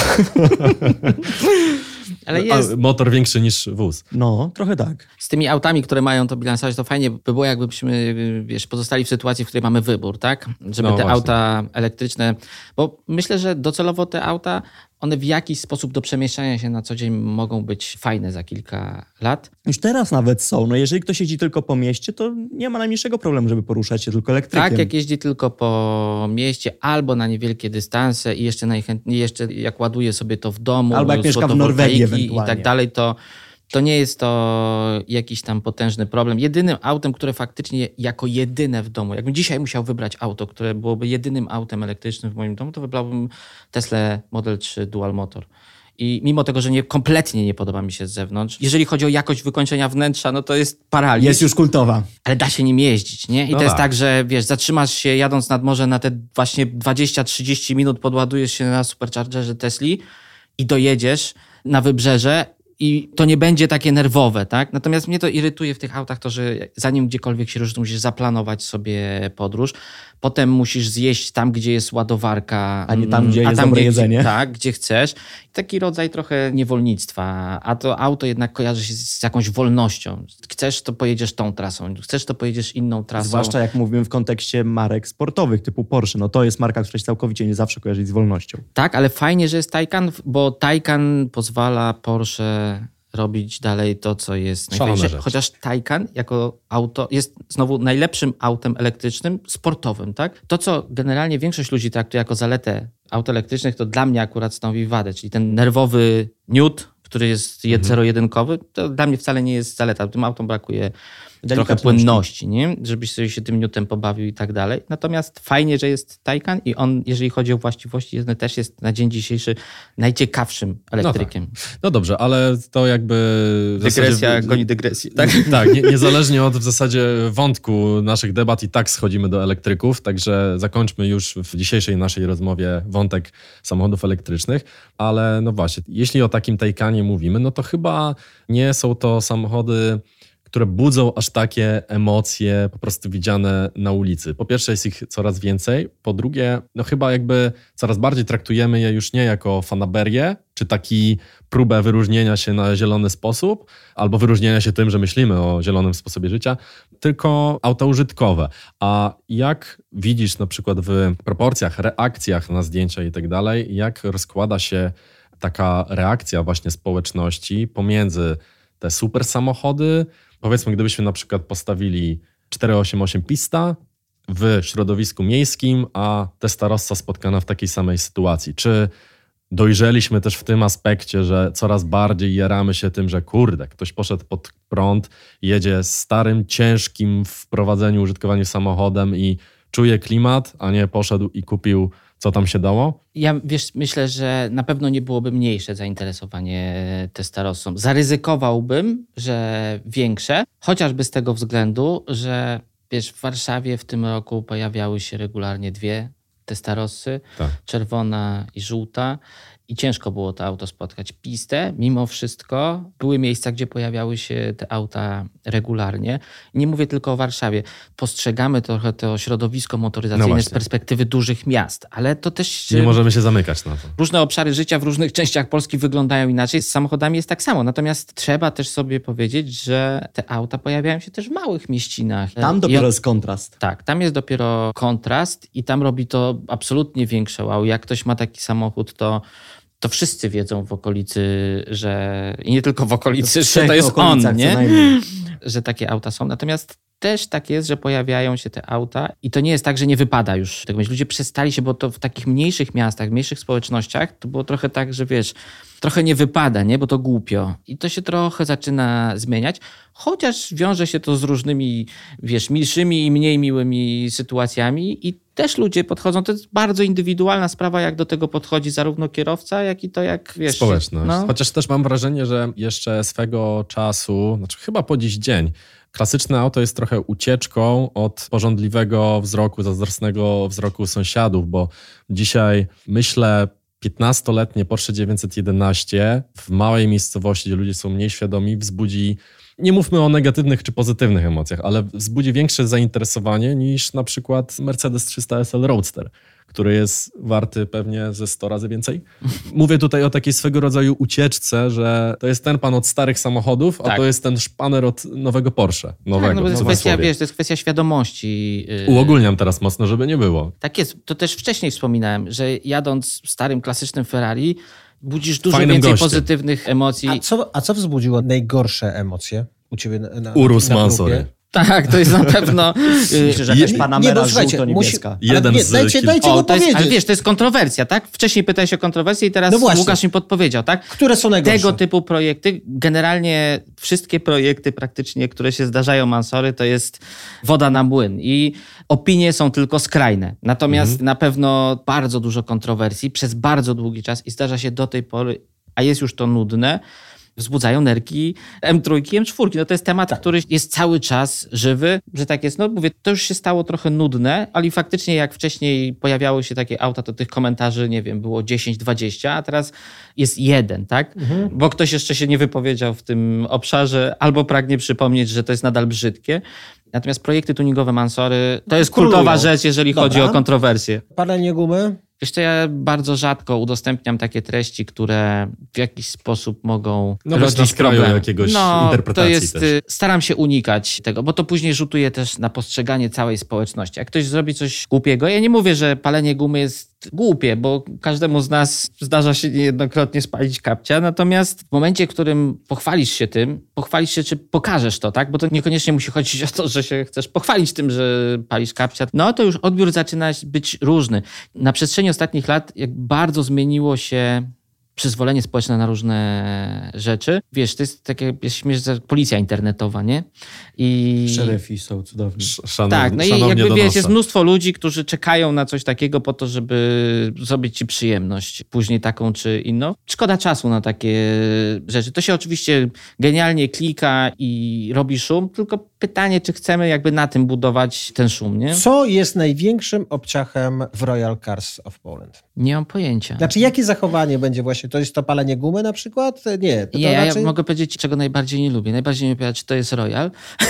Ale jest, A, motor większy niż wóz. No, trochę tak. z tymi autami, które mają to bilansować, to fajnie by było, jakbyśmy, wiesz, pozostali w sytuacji, w której mamy wybór, tak? Żeby No te właśnie. auta elektryczne, bo myślę, że docelowo te auta, one w jakiś sposób do przemieszczania się na co dzień mogą być fajne za kilka lat. Już teraz nawet są. No jeżeli ktoś jeździ tylko po mieście, to nie ma najmniejszego problemu, żeby poruszać się tylko elektrykiem. Tak, jak jeździ tylko po mieście albo na niewielkie dystanse i jeszcze najchętniej, jeszcze jak ładuje sobie to w domu, Albo jak z mieszka w Norwegii fotowoltaiki i ewentualnie. tak dalej, to, to nie jest to jakiś tam potężny problem. Jedynym autem, które faktycznie jako jedyne w domu, jakbym dzisiaj musiał wybrać auto, które byłoby jedynym autem elektrycznym w moim domu, to wybrałbym Tesla Model trzy Dual Motor. I mimo tego, że nie, kompletnie nie podoba mi się z zewnątrz, jeżeli chodzi o jakość wykończenia wnętrza, no to jest paraliż. Jest już kultowa. Ale da się nim jeździć, nie? I No to jest tak. tak, że wiesz, zatrzymasz się jadąc nad morze na te właśnie dwadzieścia trzydzieści minut, podładujesz się na superchargerze Tesli i dojedziesz na wybrzeże i to nie będzie takie nerwowe, tak? Natomiast mnie to irytuje w tych autach to, że zanim gdziekolwiek się ruszysz, to musisz zaplanować sobie podróż. Potem musisz zjeść tam, gdzie jest ładowarka. A nie tam, gdzie a jest dobre gdzie, jedzenie. Tak, gdzie chcesz. Taki rodzaj trochę niewolnictwa. A to auto jednak kojarzy się z jakąś wolnością. Chcesz, to pojedziesz tą trasą. Chcesz, to pojedziesz inną trasą. Zwłaszcza jak mówimy w kontekście marek sportowych typu Porsche. No to jest marka, która się całkowicie nie zawsze kojarzy z wolnością. Tak, ale fajnie, że jest Taycan, bo Taycan pozwala Porsche robić dalej to, co jest Szalona najfajniejsze. rzecz. Chociaż Taycan jako auto jest znowu najlepszym autem elektrycznym, sportowym, tak? To, co generalnie większość ludzi traktuje jako zaletę aut elektrycznych, to dla mnie akurat stanowi wadę, czyli ten nerwowy niut, który jest Mhm. zero-jedynkowy, to dla mnie wcale nie jest zaleta. Tym autom brakuje trochę Delikatności. płynności, nie? Żebyś sobie się tym niutem pobawił i tak dalej. Natomiast fajnie, że jest Taycan i on, jeżeli chodzi o właściwości, jest- też jest na dzień dzisiejszy najciekawszym elektrykiem. No dobrze, ale to jakby... w Dygresja zasadzie- goni dygresję, tak? Tak, nie, niezależnie od w zasadzie wątku naszych debat i tak schodzimy do elektryków, także zakończmy już w dzisiejszej naszej rozmowie wątek samochodów elektrycznych, ale no właśnie, jeśli o takim Taycanie mówimy, no to chyba nie są to samochody, które budzą aż takie emocje po prostu widziane na ulicy. Po pierwsze jest ich coraz więcej, po drugie no chyba jakby coraz bardziej traktujemy je już nie jako fanaberię, czy taki próbę wyróżnienia się na zielony sposób, albo wyróżnienia się tym, że myślimy o zielonym sposobie życia, tylko auta użytkowe. A jak widzisz na przykład w proporcjach, reakcjach na zdjęcia i tak dalej, jak rozkłada się taka reakcja właśnie społeczności pomiędzy te super samochody, powiedzmy gdybyśmy na przykład postawili cztery osiem osiem Pista w środowisku miejskim, a Testarossa spotkana w takiej samej sytuacji. Czy dojrzeliśmy też w tym aspekcie, że coraz bardziej jaramy się tym, że kurde, ktoś poszedł pod prąd, jedzie starym, ciężkim w prowadzeniu, użytkowaniu samochodem i czuje klimat, a nie poszedł i kupił co tam się dało? Ja wiesz, myślę, że na pewno nie byłoby mniejsze zainteresowanie Testarossą. Zaryzykowałbym, że większe, chociażby z tego względu, że wiesz, w Warszawie w tym roku pojawiały się regularnie dwie Testarossy, tak. Czerwona i żółta. I ciężko było to auto spotkać. Pistę, mimo wszystko, były miejsca, gdzie pojawiały się te auta regularnie. Nie mówię tylko o Warszawie. Postrzegamy trochę to środowisko motoryzacyjne no z perspektywy dużych miast, ale to też... Nie możemy się zamykać na to. Różne obszary życia w różnych częściach Polski wyglądają inaczej. Z samochodami jest tak samo. Natomiast trzeba też sobie powiedzieć, że te auta pojawiają się też w małych mieścinach. Tam dopiero jest kontrast. Tak, tam jest dopiero kontrast i tam robi to absolutnie większe wow. Jak ktoś ma taki samochód, to to wszyscy wiedzą w okolicy, że i nie tylko w okolicy, że to jest on, nie? Że takie auta są. Natomiast też tak jest, że pojawiają się te auta i to nie jest tak, że nie wypada już tego mieć. Ludzie przestali się, bo to w takich mniejszych miastach, mniejszych społecznościach to było trochę tak, że wiesz, trochę nie wypada, nie? Bo to głupio. I to się trochę zaczyna zmieniać, chociaż wiąże się to z różnymi, wiesz, milszymi i mniej miłymi sytuacjami i też ludzie podchodzą, to jest bardzo indywidualna sprawa, jak do tego podchodzi zarówno kierowca, jak i to, jak wiesz... Społeczność. No. Chociaż też mam wrażenie, że jeszcze swego czasu, znaczy chyba po dziś dzień, klasyczne auto jest trochę ucieczką od pożądliwego wzroku, zazdrosnego wzroku sąsiadów, bo dzisiaj myślę piętnastoletnie Porsche dziewięćset jedenaście w małej miejscowości, gdzie ludzie są mniej świadomi, wzbudzi, nie mówmy o negatywnych czy pozytywnych emocjach, ale wzbudzi większe zainteresowanie niż na przykład Mercedes trzysta S L Roadster, który jest warty pewnie ze sto razy więcej. Mówię tutaj o takiej swego rodzaju ucieczce, że to jest ten pan od starych samochodów, a tak. to jest ten szpaner od nowego Porsche. Nowego, tak, no bo to jest kwestia, wiesz, to jest kwestia świadomości. Uogólniam teraz mocno, żeby nie było. Tak jest. To też wcześniej wspominałem, że jadąc starym, klasycznym Ferrari budzisz dużo Fajnym więcej gościem. pozytywnych emocji. A co, a co wzbudziło najgorsze emocje u ciebie na, na Urus na Mansory. Tak, to jest na pewno... Myślę, że jakaś Panamera żółto-niebieska. Jeden nie, z dajcie, kil... dajcie o, go to jest, powiedzieć. ale wiesz, to jest kontrowersja, tak? Wcześniej pytałeś o kontrowersję i teraz No Łukasz mi podpowiedział, tak? Które są najgorsze? Tego typu projekty, generalnie wszystkie projekty praktycznie, które się zdarzają Mansory, to jest woda na młyn i opinie są tylko skrajne. Natomiast mhm. na pewno bardzo dużo kontrowersji przez bardzo długi czas i zdarza się do tej pory, a jest już to nudne, wzbudzają nerki M trzy i M cztery. No to jest temat, tak. który jest cały czas żywy, że tak jest. No mówię, to już się stało trochę nudne, ale faktycznie jak wcześniej pojawiały się takie auta, to tych komentarzy, nie wiem, było dziesięć, dwadzieścia, a teraz jest jeden, tak? Mhm. Bo ktoś jeszcze się nie wypowiedział w tym obszarze albo pragnie przypomnieć, że to jest nadal brzydkie. Natomiast projekty tuningowe Mansory to jest kultowa Królują. rzecz, jeżeli Dobra. chodzi o kontrowersje. Palenie gumy? Wiesz co, ja bardzo rzadko udostępniam takie treści, które w jakiś sposób mogą no, rodzić problem. jakiegoś no, interpretacji to jest, też. Staram się unikać tego, bo to później rzutuje też na postrzeganie całej społeczności. Jak ktoś zrobi coś głupiego, ja nie mówię, że palenie gumy jest głupie, bo każdemu z nas zdarza się niejednokrotnie spalić kapcia, natomiast w momencie, w którym pochwalisz się tym, pochwalisz się, czy pokażesz to, tak? Bo to niekoniecznie musi chodzić o to, że się chcesz pochwalić tym, że palisz kapcia. No to już odbiór zaczyna być różny. Na przestrzeni ostatnich lat jak bardzo zmieniło się przyzwolenie społeczne na różne rzeczy. Wiesz, to jest takie, jeśli policja internetowa, nie? I... Szeryfi są cudowni. Szanow... Tak, no i jakby wiesz, jest mnóstwo ludzi, którzy czekają na coś takiego po to, żeby zrobić ci przyjemność, później taką czy inną. Szkoda czasu na takie rzeczy. To się oczywiście genialnie klika i robi szum, tylko pytanie, czy chcemy jakby na tym budować ten szum, nie? Co jest największym obciachem w Royal Cars of Poland? Nie mam pojęcia. Znaczy, jakie zachowanie będzie właśnie? To jest to palenie gumy na przykład? Nie. To Nie, to ja raczej... mogę powiedzieć, czego najbardziej nie lubię. Najbardziej nie lubię, czy to jest Royal.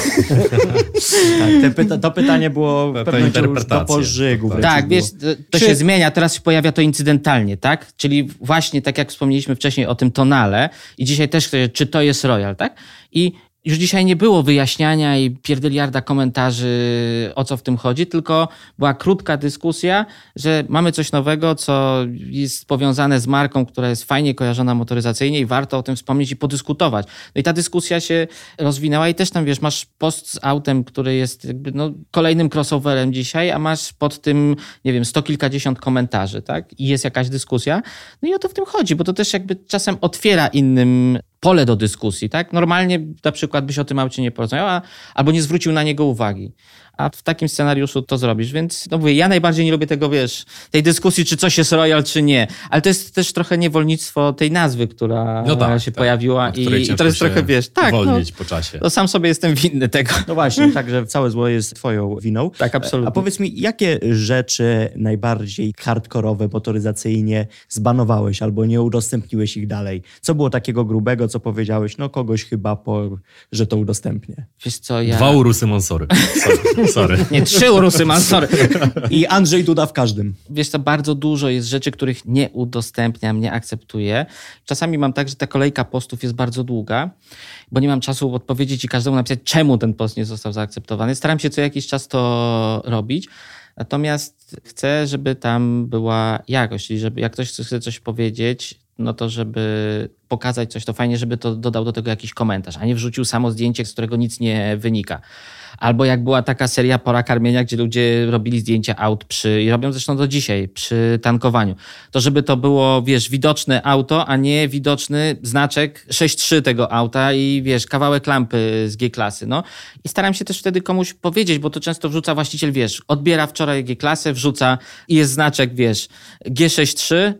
Tak, te pyta- to pytanie było w pewnym momencie już do pożygu. Tak, Tak, było. wiesz, to, to Czy- się zmienia, teraz się pojawia to incydentalnie, tak? Czyli właśnie tak jak wspomnieliśmy wcześniej o tym tonale i dzisiaj też ktoś, czy to jest Royal, tak? I już dzisiaj nie było wyjaśniania i pierdyliarda komentarzy, o co w tym chodzi, tylko była krótka dyskusja, że mamy coś nowego, co jest powiązane z marką, która jest fajnie kojarzona motoryzacyjnie i warto o tym wspomnieć i podyskutować. No i ta dyskusja się rozwinęła i też tam, wiesz, masz post z autem, który jest jakby, no, kolejnym crossoverem dzisiaj, a masz pod tym, nie wiem, sto kilkadziesiąt komentarzy, tak? I jest jakaś dyskusja. No i o to w tym chodzi, bo to też jakby czasem otwiera innym pole do dyskusji, tak? Normalnie na przykład byś o tym aucie nie porozmawiał, a- albo nie zwrócił na niego uwagi. A w takim scenariuszu to zrobisz, więc no mówię, ja najbardziej nie lubię tego, wiesz, tej dyskusji, czy coś jest Royal, czy nie. Ale to jest też trochę niewolnictwo tej nazwy, która No tak, się tak. pojawiła Od której i, i to ciężko jest się trochę, wiesz, tak, no, uwolnić po czasie. to sam sobie jestem winny tego. No właśnie, także całe zło jest twoją winą. Tak, absolutnie. A powiedz mi, jakie rzeczy najbardziej hardkorowe, motoryzacyjnie zbanowałeś albo nie udostępniłeś ich dalej? Co było takiego grubego, co powiedziałeś, no kogoś chyba, po, że to udostępnię? Wiesz co, ja... Dwa urusy Monsory. Sorry. Sorry. Nie, trzy urusy mam, sorry. I Andrzej Duda w każdym. Wiesz co, bardzo dużo jest rzeczy, których nie udostępniam, nie akceptuję. Czasami mam tak, że ta kolejka postów jest bardzo długa, bo nie mam czasu odpowiedzieć i każdemu napisać, czemu ten post nie został zaakceptowany. Staram się co jakiś czas to robić. Natomiast chcę, żeby tam była jakość, czyli żeby jak ktoś chce coś powiedzieć, no to żeby pokazać coś, to fajnie, żeby to dodał do tego jakiś komentarz, a nie wrzucił samo zdjęcie, z którego nic nie wynika. Albo jak była taka seria Pora karmienia, gdzie ludzie robili zdjęcia aut przy, i robią zresztą do dzisiaj, przy tankowaniu. To żeby to było, wiesz, widoczne auto, a nie widoczny znaczek sześć trzy tego auta i wiesz, kawałek lampy z G-klasy, no. I staram się też wtedy komuś powiedzieć, bo to często wrzuca właściciel, wiesz, odbiera wczoraj G-klasę, wrzuca i jest znaczek, wiesz, G sześć trzy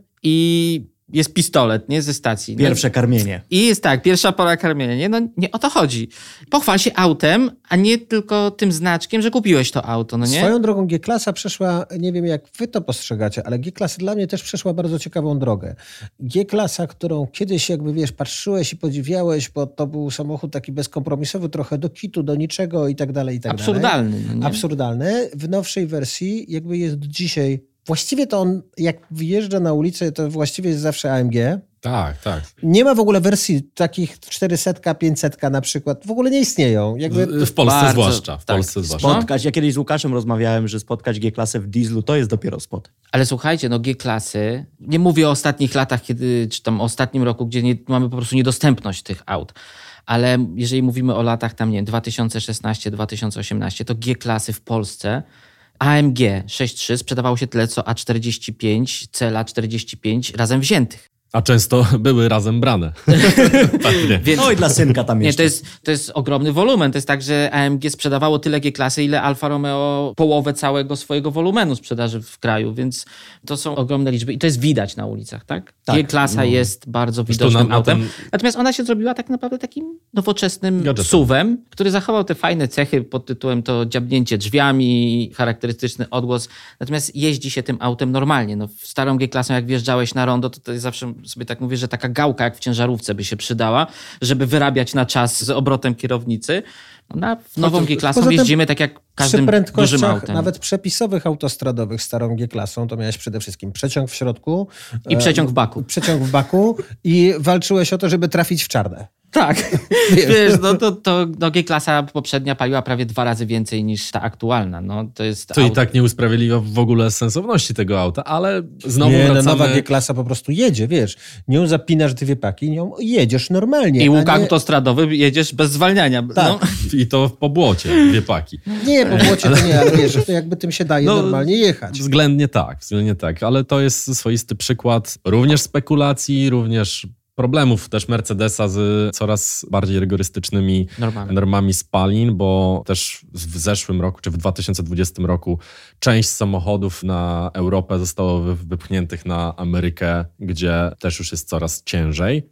i jest pistolet, nie, ze stacji. Pierwsze karmienie. I jest tak, pierwsza pora karmienia, nie? No nie o to chodzi. Pochwal się autem, a nie tylko tym znaczkiem, że kupiłeś to auto, no nie? Swoją drogą G-klasa przeszła, nie wiem jak wy to postrzegacie, ale G-klasa dla mnie też przeszła bardzo ciekawą drogę. G-klasa, którą kiedyś jakby, wiesz, patrzyłeś i podziwiałeś, bo to był samochód taki bezkompromisowy, trochę do kitu, do niczego i tak dalej, i tak Absurdalny, dalej. no nie? Absurdalny. W nowszej wersji jakby jest dzisiaj. Właściwie to on, jak wyjeżdża na ulicę, to właściwie jest zawsze A M G. Tak, tak. Nie ma w ogóle wersji takich czterysta, pięćset na przykład. W ogóle nie istnieją. Jakby... W, w Polsce Bardzo, zwłaszcza. W tak. Polsce zwłaszcza. Spotkać, ja kiedyś z Łukaszem rozmawiałem, że spotkać G-klasę w dieslu to jest dopiero spot. Ale słuchajcie, no G-klasy, nie mówię o ostatnich latach, kiedy, czy tam o ostatnim roku, gdzie nie, mamy po prostu niedostępność tych aut. Ale jeżeli mówimy o latach tam, nie wiem, dwa tysiące szesnaście dwa tysiące osiemnaście, to G-klasy w Polsce A M G sześć trzy sprzedawało się tyle co A czterdzieści pięć, C L A czterdzieści pięć razem wziętych. A często były razem brane. Pewnie. Więc, No i dla synka tam nie, jeszcze. to jest, to jest ogromny wolumen. To jest tak, że A M G sprzedawało tyle G-klasy, ile Alfa Romeo połowę całego swojego wolumenu sprzedaży w kraju, więc to są ogromne liczby i to jest widać na ulicach, tak? Tak, G-klasa no. jest bardzo Zresztą widocznym na- na autem. tym- Natomiast ona się zrobiła tak naprawdę takim nowoczesnym Gadżetem. suwem, który zachował te fajne cechy pod tytułem to dziabnięcie drzwiami, charakterystyczny odgłos. Natomiast jeździ się tym autem normalnie. No, w starą G-klasą jak wjeżdżałeś na rondo, to, to jest zawsze sobie tak mówię, że taka gałka jak w ciężarówce by się przydała, żeby wyrabiać na czas z obrotem kierownicy. No, na w nową Poza- G-klasą poza tym jeździmy tak jak Przy każdym dużym prędkościach autem. nawet przepisowych autostradowych starą G-klasą to miałeś przede wszystkim przeciąg w środku. I przeciąg w baku. E, przeciąg w baku i walczyłeś o to, żeby trafić w czarne. Tak. Wiesz, no to, to no, G-klasa poprzednia paliła prawie dwa razy więcej niż ta aktualna. No, to jest To i auto- tak nie usprawiedliwia w ogóle sensowności tego auta, ale znowu Nie, no, wracamy... nowa G-klasa po prostu jedzie, wiesz. Nią zapinasz dwie paki, nią jedziesz normalnie. I łuk a nie, autostradowy jedziesz bez zwalniania. Tak. No. I to po błocie, dwie paki. nie, po błocie to nie, ale wiesz, to jakby tym się daje No, normalnie jechać. Względnie tak, względnie tak, ale to jest swoisty przykład również spekulacji, również problemów też Mercedesa z coraz bardziej rygorystycznymi Normalnie. normami spalin, bo też w zeszłym roku, czy w dwa tysiące dwudziestym roku część samochodów na Europę zostało wy- wypchniętych na Amerykę, gdzie też już jest coraz ciężej.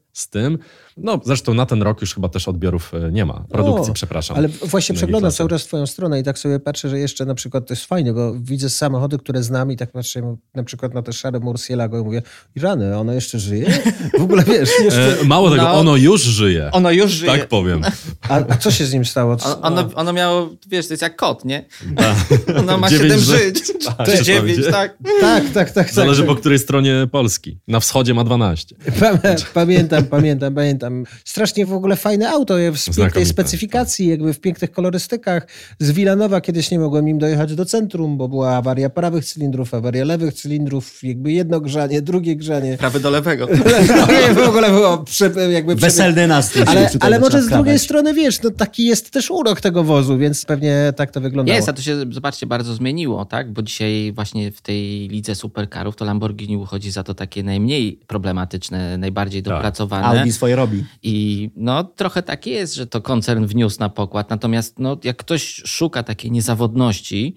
z tym. No zresztą na ten rok już chyba też odbiorów nie ma. Produkcji, o, przepraszam. Ale właśnie przeglądam cały czas twoją stronę i tak sobie patrzę, że jeszcze na przykład to jest fajne, bo widzę samochody, które znam i tak patrzę na przykład na te szare Murcielago i mówię, i rany, ono jeszcze żyje? W ogóle wiesz, jeszcze... E, mało tego, no, ono już żyje. Ono już żyje. Tak powiem. A, a co się z nim stało? O, ono, ono miało, wiesz, to jest jak kot, nie? Da. Ono ma Dziewięć siedem ży- żyć. Tak, Czy to dziewięć, będzie. tak. Tak, tak, tak. Zależy tak. po której stronie Polski. Na wschodzie ma dwanaście. Pamiętam, pamiętam, pamiętam. Strasznie w ogóle fajne auto, w pięknej Znakomite, specyfikacji, jakby w pięknych kolorystykach. Z Wilanowa kiedyś nie mogłem nim dojechać do centrum, bo była awaria prawych cylindrów, awaria lewych cylindrów, jakby jedno grzanie, drugie grzanie. Prawy do lewego. W ogóle było prze, jakby... Weselny nastrój. Ale, się tutaj ale może zaczyna z drugiej wkradać. strony, wiesz, no taki jest też urok tego wozu, więc pewnie tak to wyglądało. Jest, a to się, zobaczcie, bardzo zmieniło, tak? Bo dzisiaj właśnie w tej lidze supercarów to Lamborghini uchodzi za to takie najmniej problematyczne, najbardziej Tak. dopracowane. Audi swoje robi. I no trochę tak jest, że to koncern wniósł na pokład. Natomiast no, jak ktoś szuka takiej niezawodności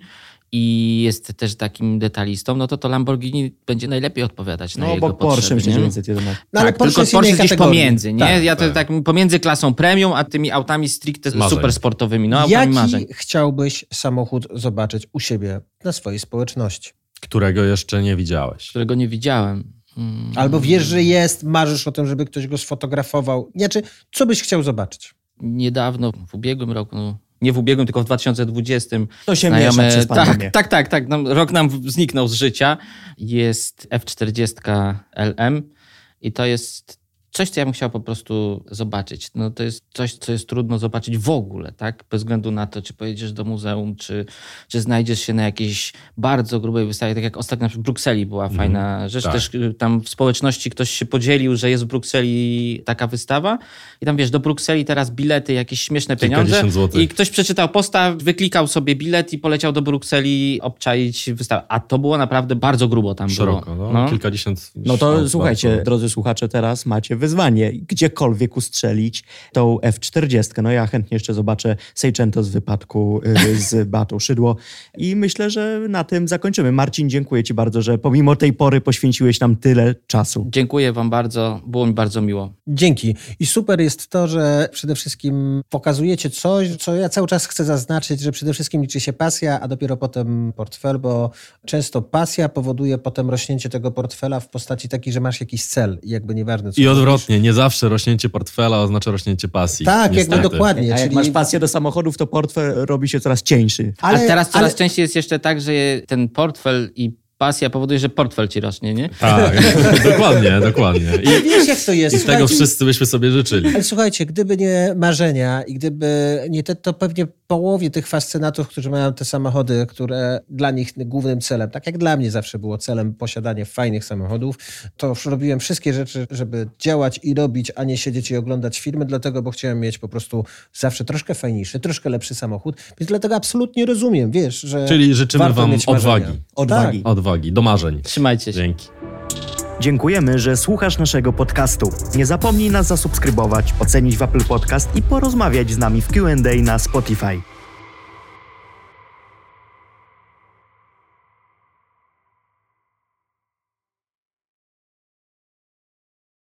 i jest też takim detalistą, no to to Lamborghini będzie najlepiej odpowiadać na No jego bo Porsche potrzeby. myślę, nie? że dziewięćset jedenaście. No, ale tak, Porsche tylko jest Porsche innej jest gdzieś kategorii. pomiędzy, nie? Tak, ja to tak. tak pomiędzy klasą premium, a tymi autami stricte Marzeń. supersportowymi. No, autami Jaki marzeń. chciałbyś samochód zobaczyć u siebie na swojej społeczności? Którego jeszcze nie widziałeś. Którego nie widziałem. Mm. Albo wiesz, że jest, marzysz o tym, żeby ktoś go sfotografował. Znaczy, co byś chciał zobaczyć? Niedawno, w ubiegłym roku, no, nie w ubiegłym, tylko w dwa tysiące dwudziestym. To się miesza przez pandemię. tak, tak, tak, tak. No, rok nam zniknął z życia. Jest F czterdzieści L M i to jest coś, co ja bym chciał po prostu zobaczyć. No, to jest coś, co jest trudno zobaczyć w ogóle, tak? Bez względu na to, czy pojedziesz do muzeum, czy, czy znajdziesz się na jakiejś bardzo grubej wystawie, tak jak ostatnio w Brukseli była Mhm. fajna rzecz. Tak. Też y, tam w społeczności ktoś się podzielił, że jest w Brukseli taka wystawa i tam wiesz, do Brukseli teraz bilety, jakieś śmieszne pieniądze Kilkadziesiąt złotych. i ktoś przeczytał posta, wyklikał sobie bilet i poleciał do Brukseli obczaić wystawę. A to było naprawdę bardzo grubo tam Szeroko, było. no, kilkadziesiąt. No to no, słuchajcie, bardzo. drodzy słuchacze, teraz macie wyzwanie. Gdziekolwiek ustrzelić tą F czterdzieści. No ja chętnie jeszcze zobaczę Seicento z wypadku y, z Beatą Szydło i myślę, że na tym zakończymy. Marcin, dziękuję ci bardzo, że pomimo tej pory poświęciłeś nam tyle czasu. Dziękuję wam bardzo, było mi bardzo miło. Dzięki. I super jest to, że przede wszystkim pokazujecie coś, co ja cały czas chcę zaznaczyć, że przede wszystkim liczy się pasja, a dopiero potem portfel, bo często pasja powoduje potem rośnięcie tego portfela w postaci takiej, że masz jakiś cel i jakby nieważne co I robisz. odwrotnie, nie zawsze rośnięcie portfela oznacza rośnięcie pasji. Tak, niestety. jakby dokładnie. A jak czyli... masz pasję do samochodów, to portfel robi się coraz cieńszy. Ale, A teraz coraz ale... częściej jest jeszcze tak, że ten portfel i pasja powoduje, że portfel ci rośnie, nie? Tak, dokładnie, dokładnie. I, Wiesz, jak to jest. I tego Słuchajcie, wszyscy byśmy sobie życzyli. Ale słuchajcie, gdyby nie marzenia i gdyby nie te, to pewnie połowie tych fascynatów, którzy mają te samochody, które dla nich głównym celem, tak jak dla mnie zawsze było celem posiadanie fajnych samochodów, to robiłem wszystkie rzeczy, żeby działać i robić, a nie siedzieć i oglądać filmy, dlatego, bo chciałem mieć po prostu zawsze troszkę fajniejszy, troszkę lepszy samochód, więc dlatego absolutnie rozumiem, wiesz, że Czyli życzymy warto wam mieć marzenia. odwagi. Odwagi. Odwagi, do marzeń. Trzymajcie się. Dzięki. Dziękujemy, że słuchasz naszego podcastu. Nie zapomnij nas zasubskrybować, ocenić w Apple Podcast i porozmawiać z nami w Q and A na Spotify.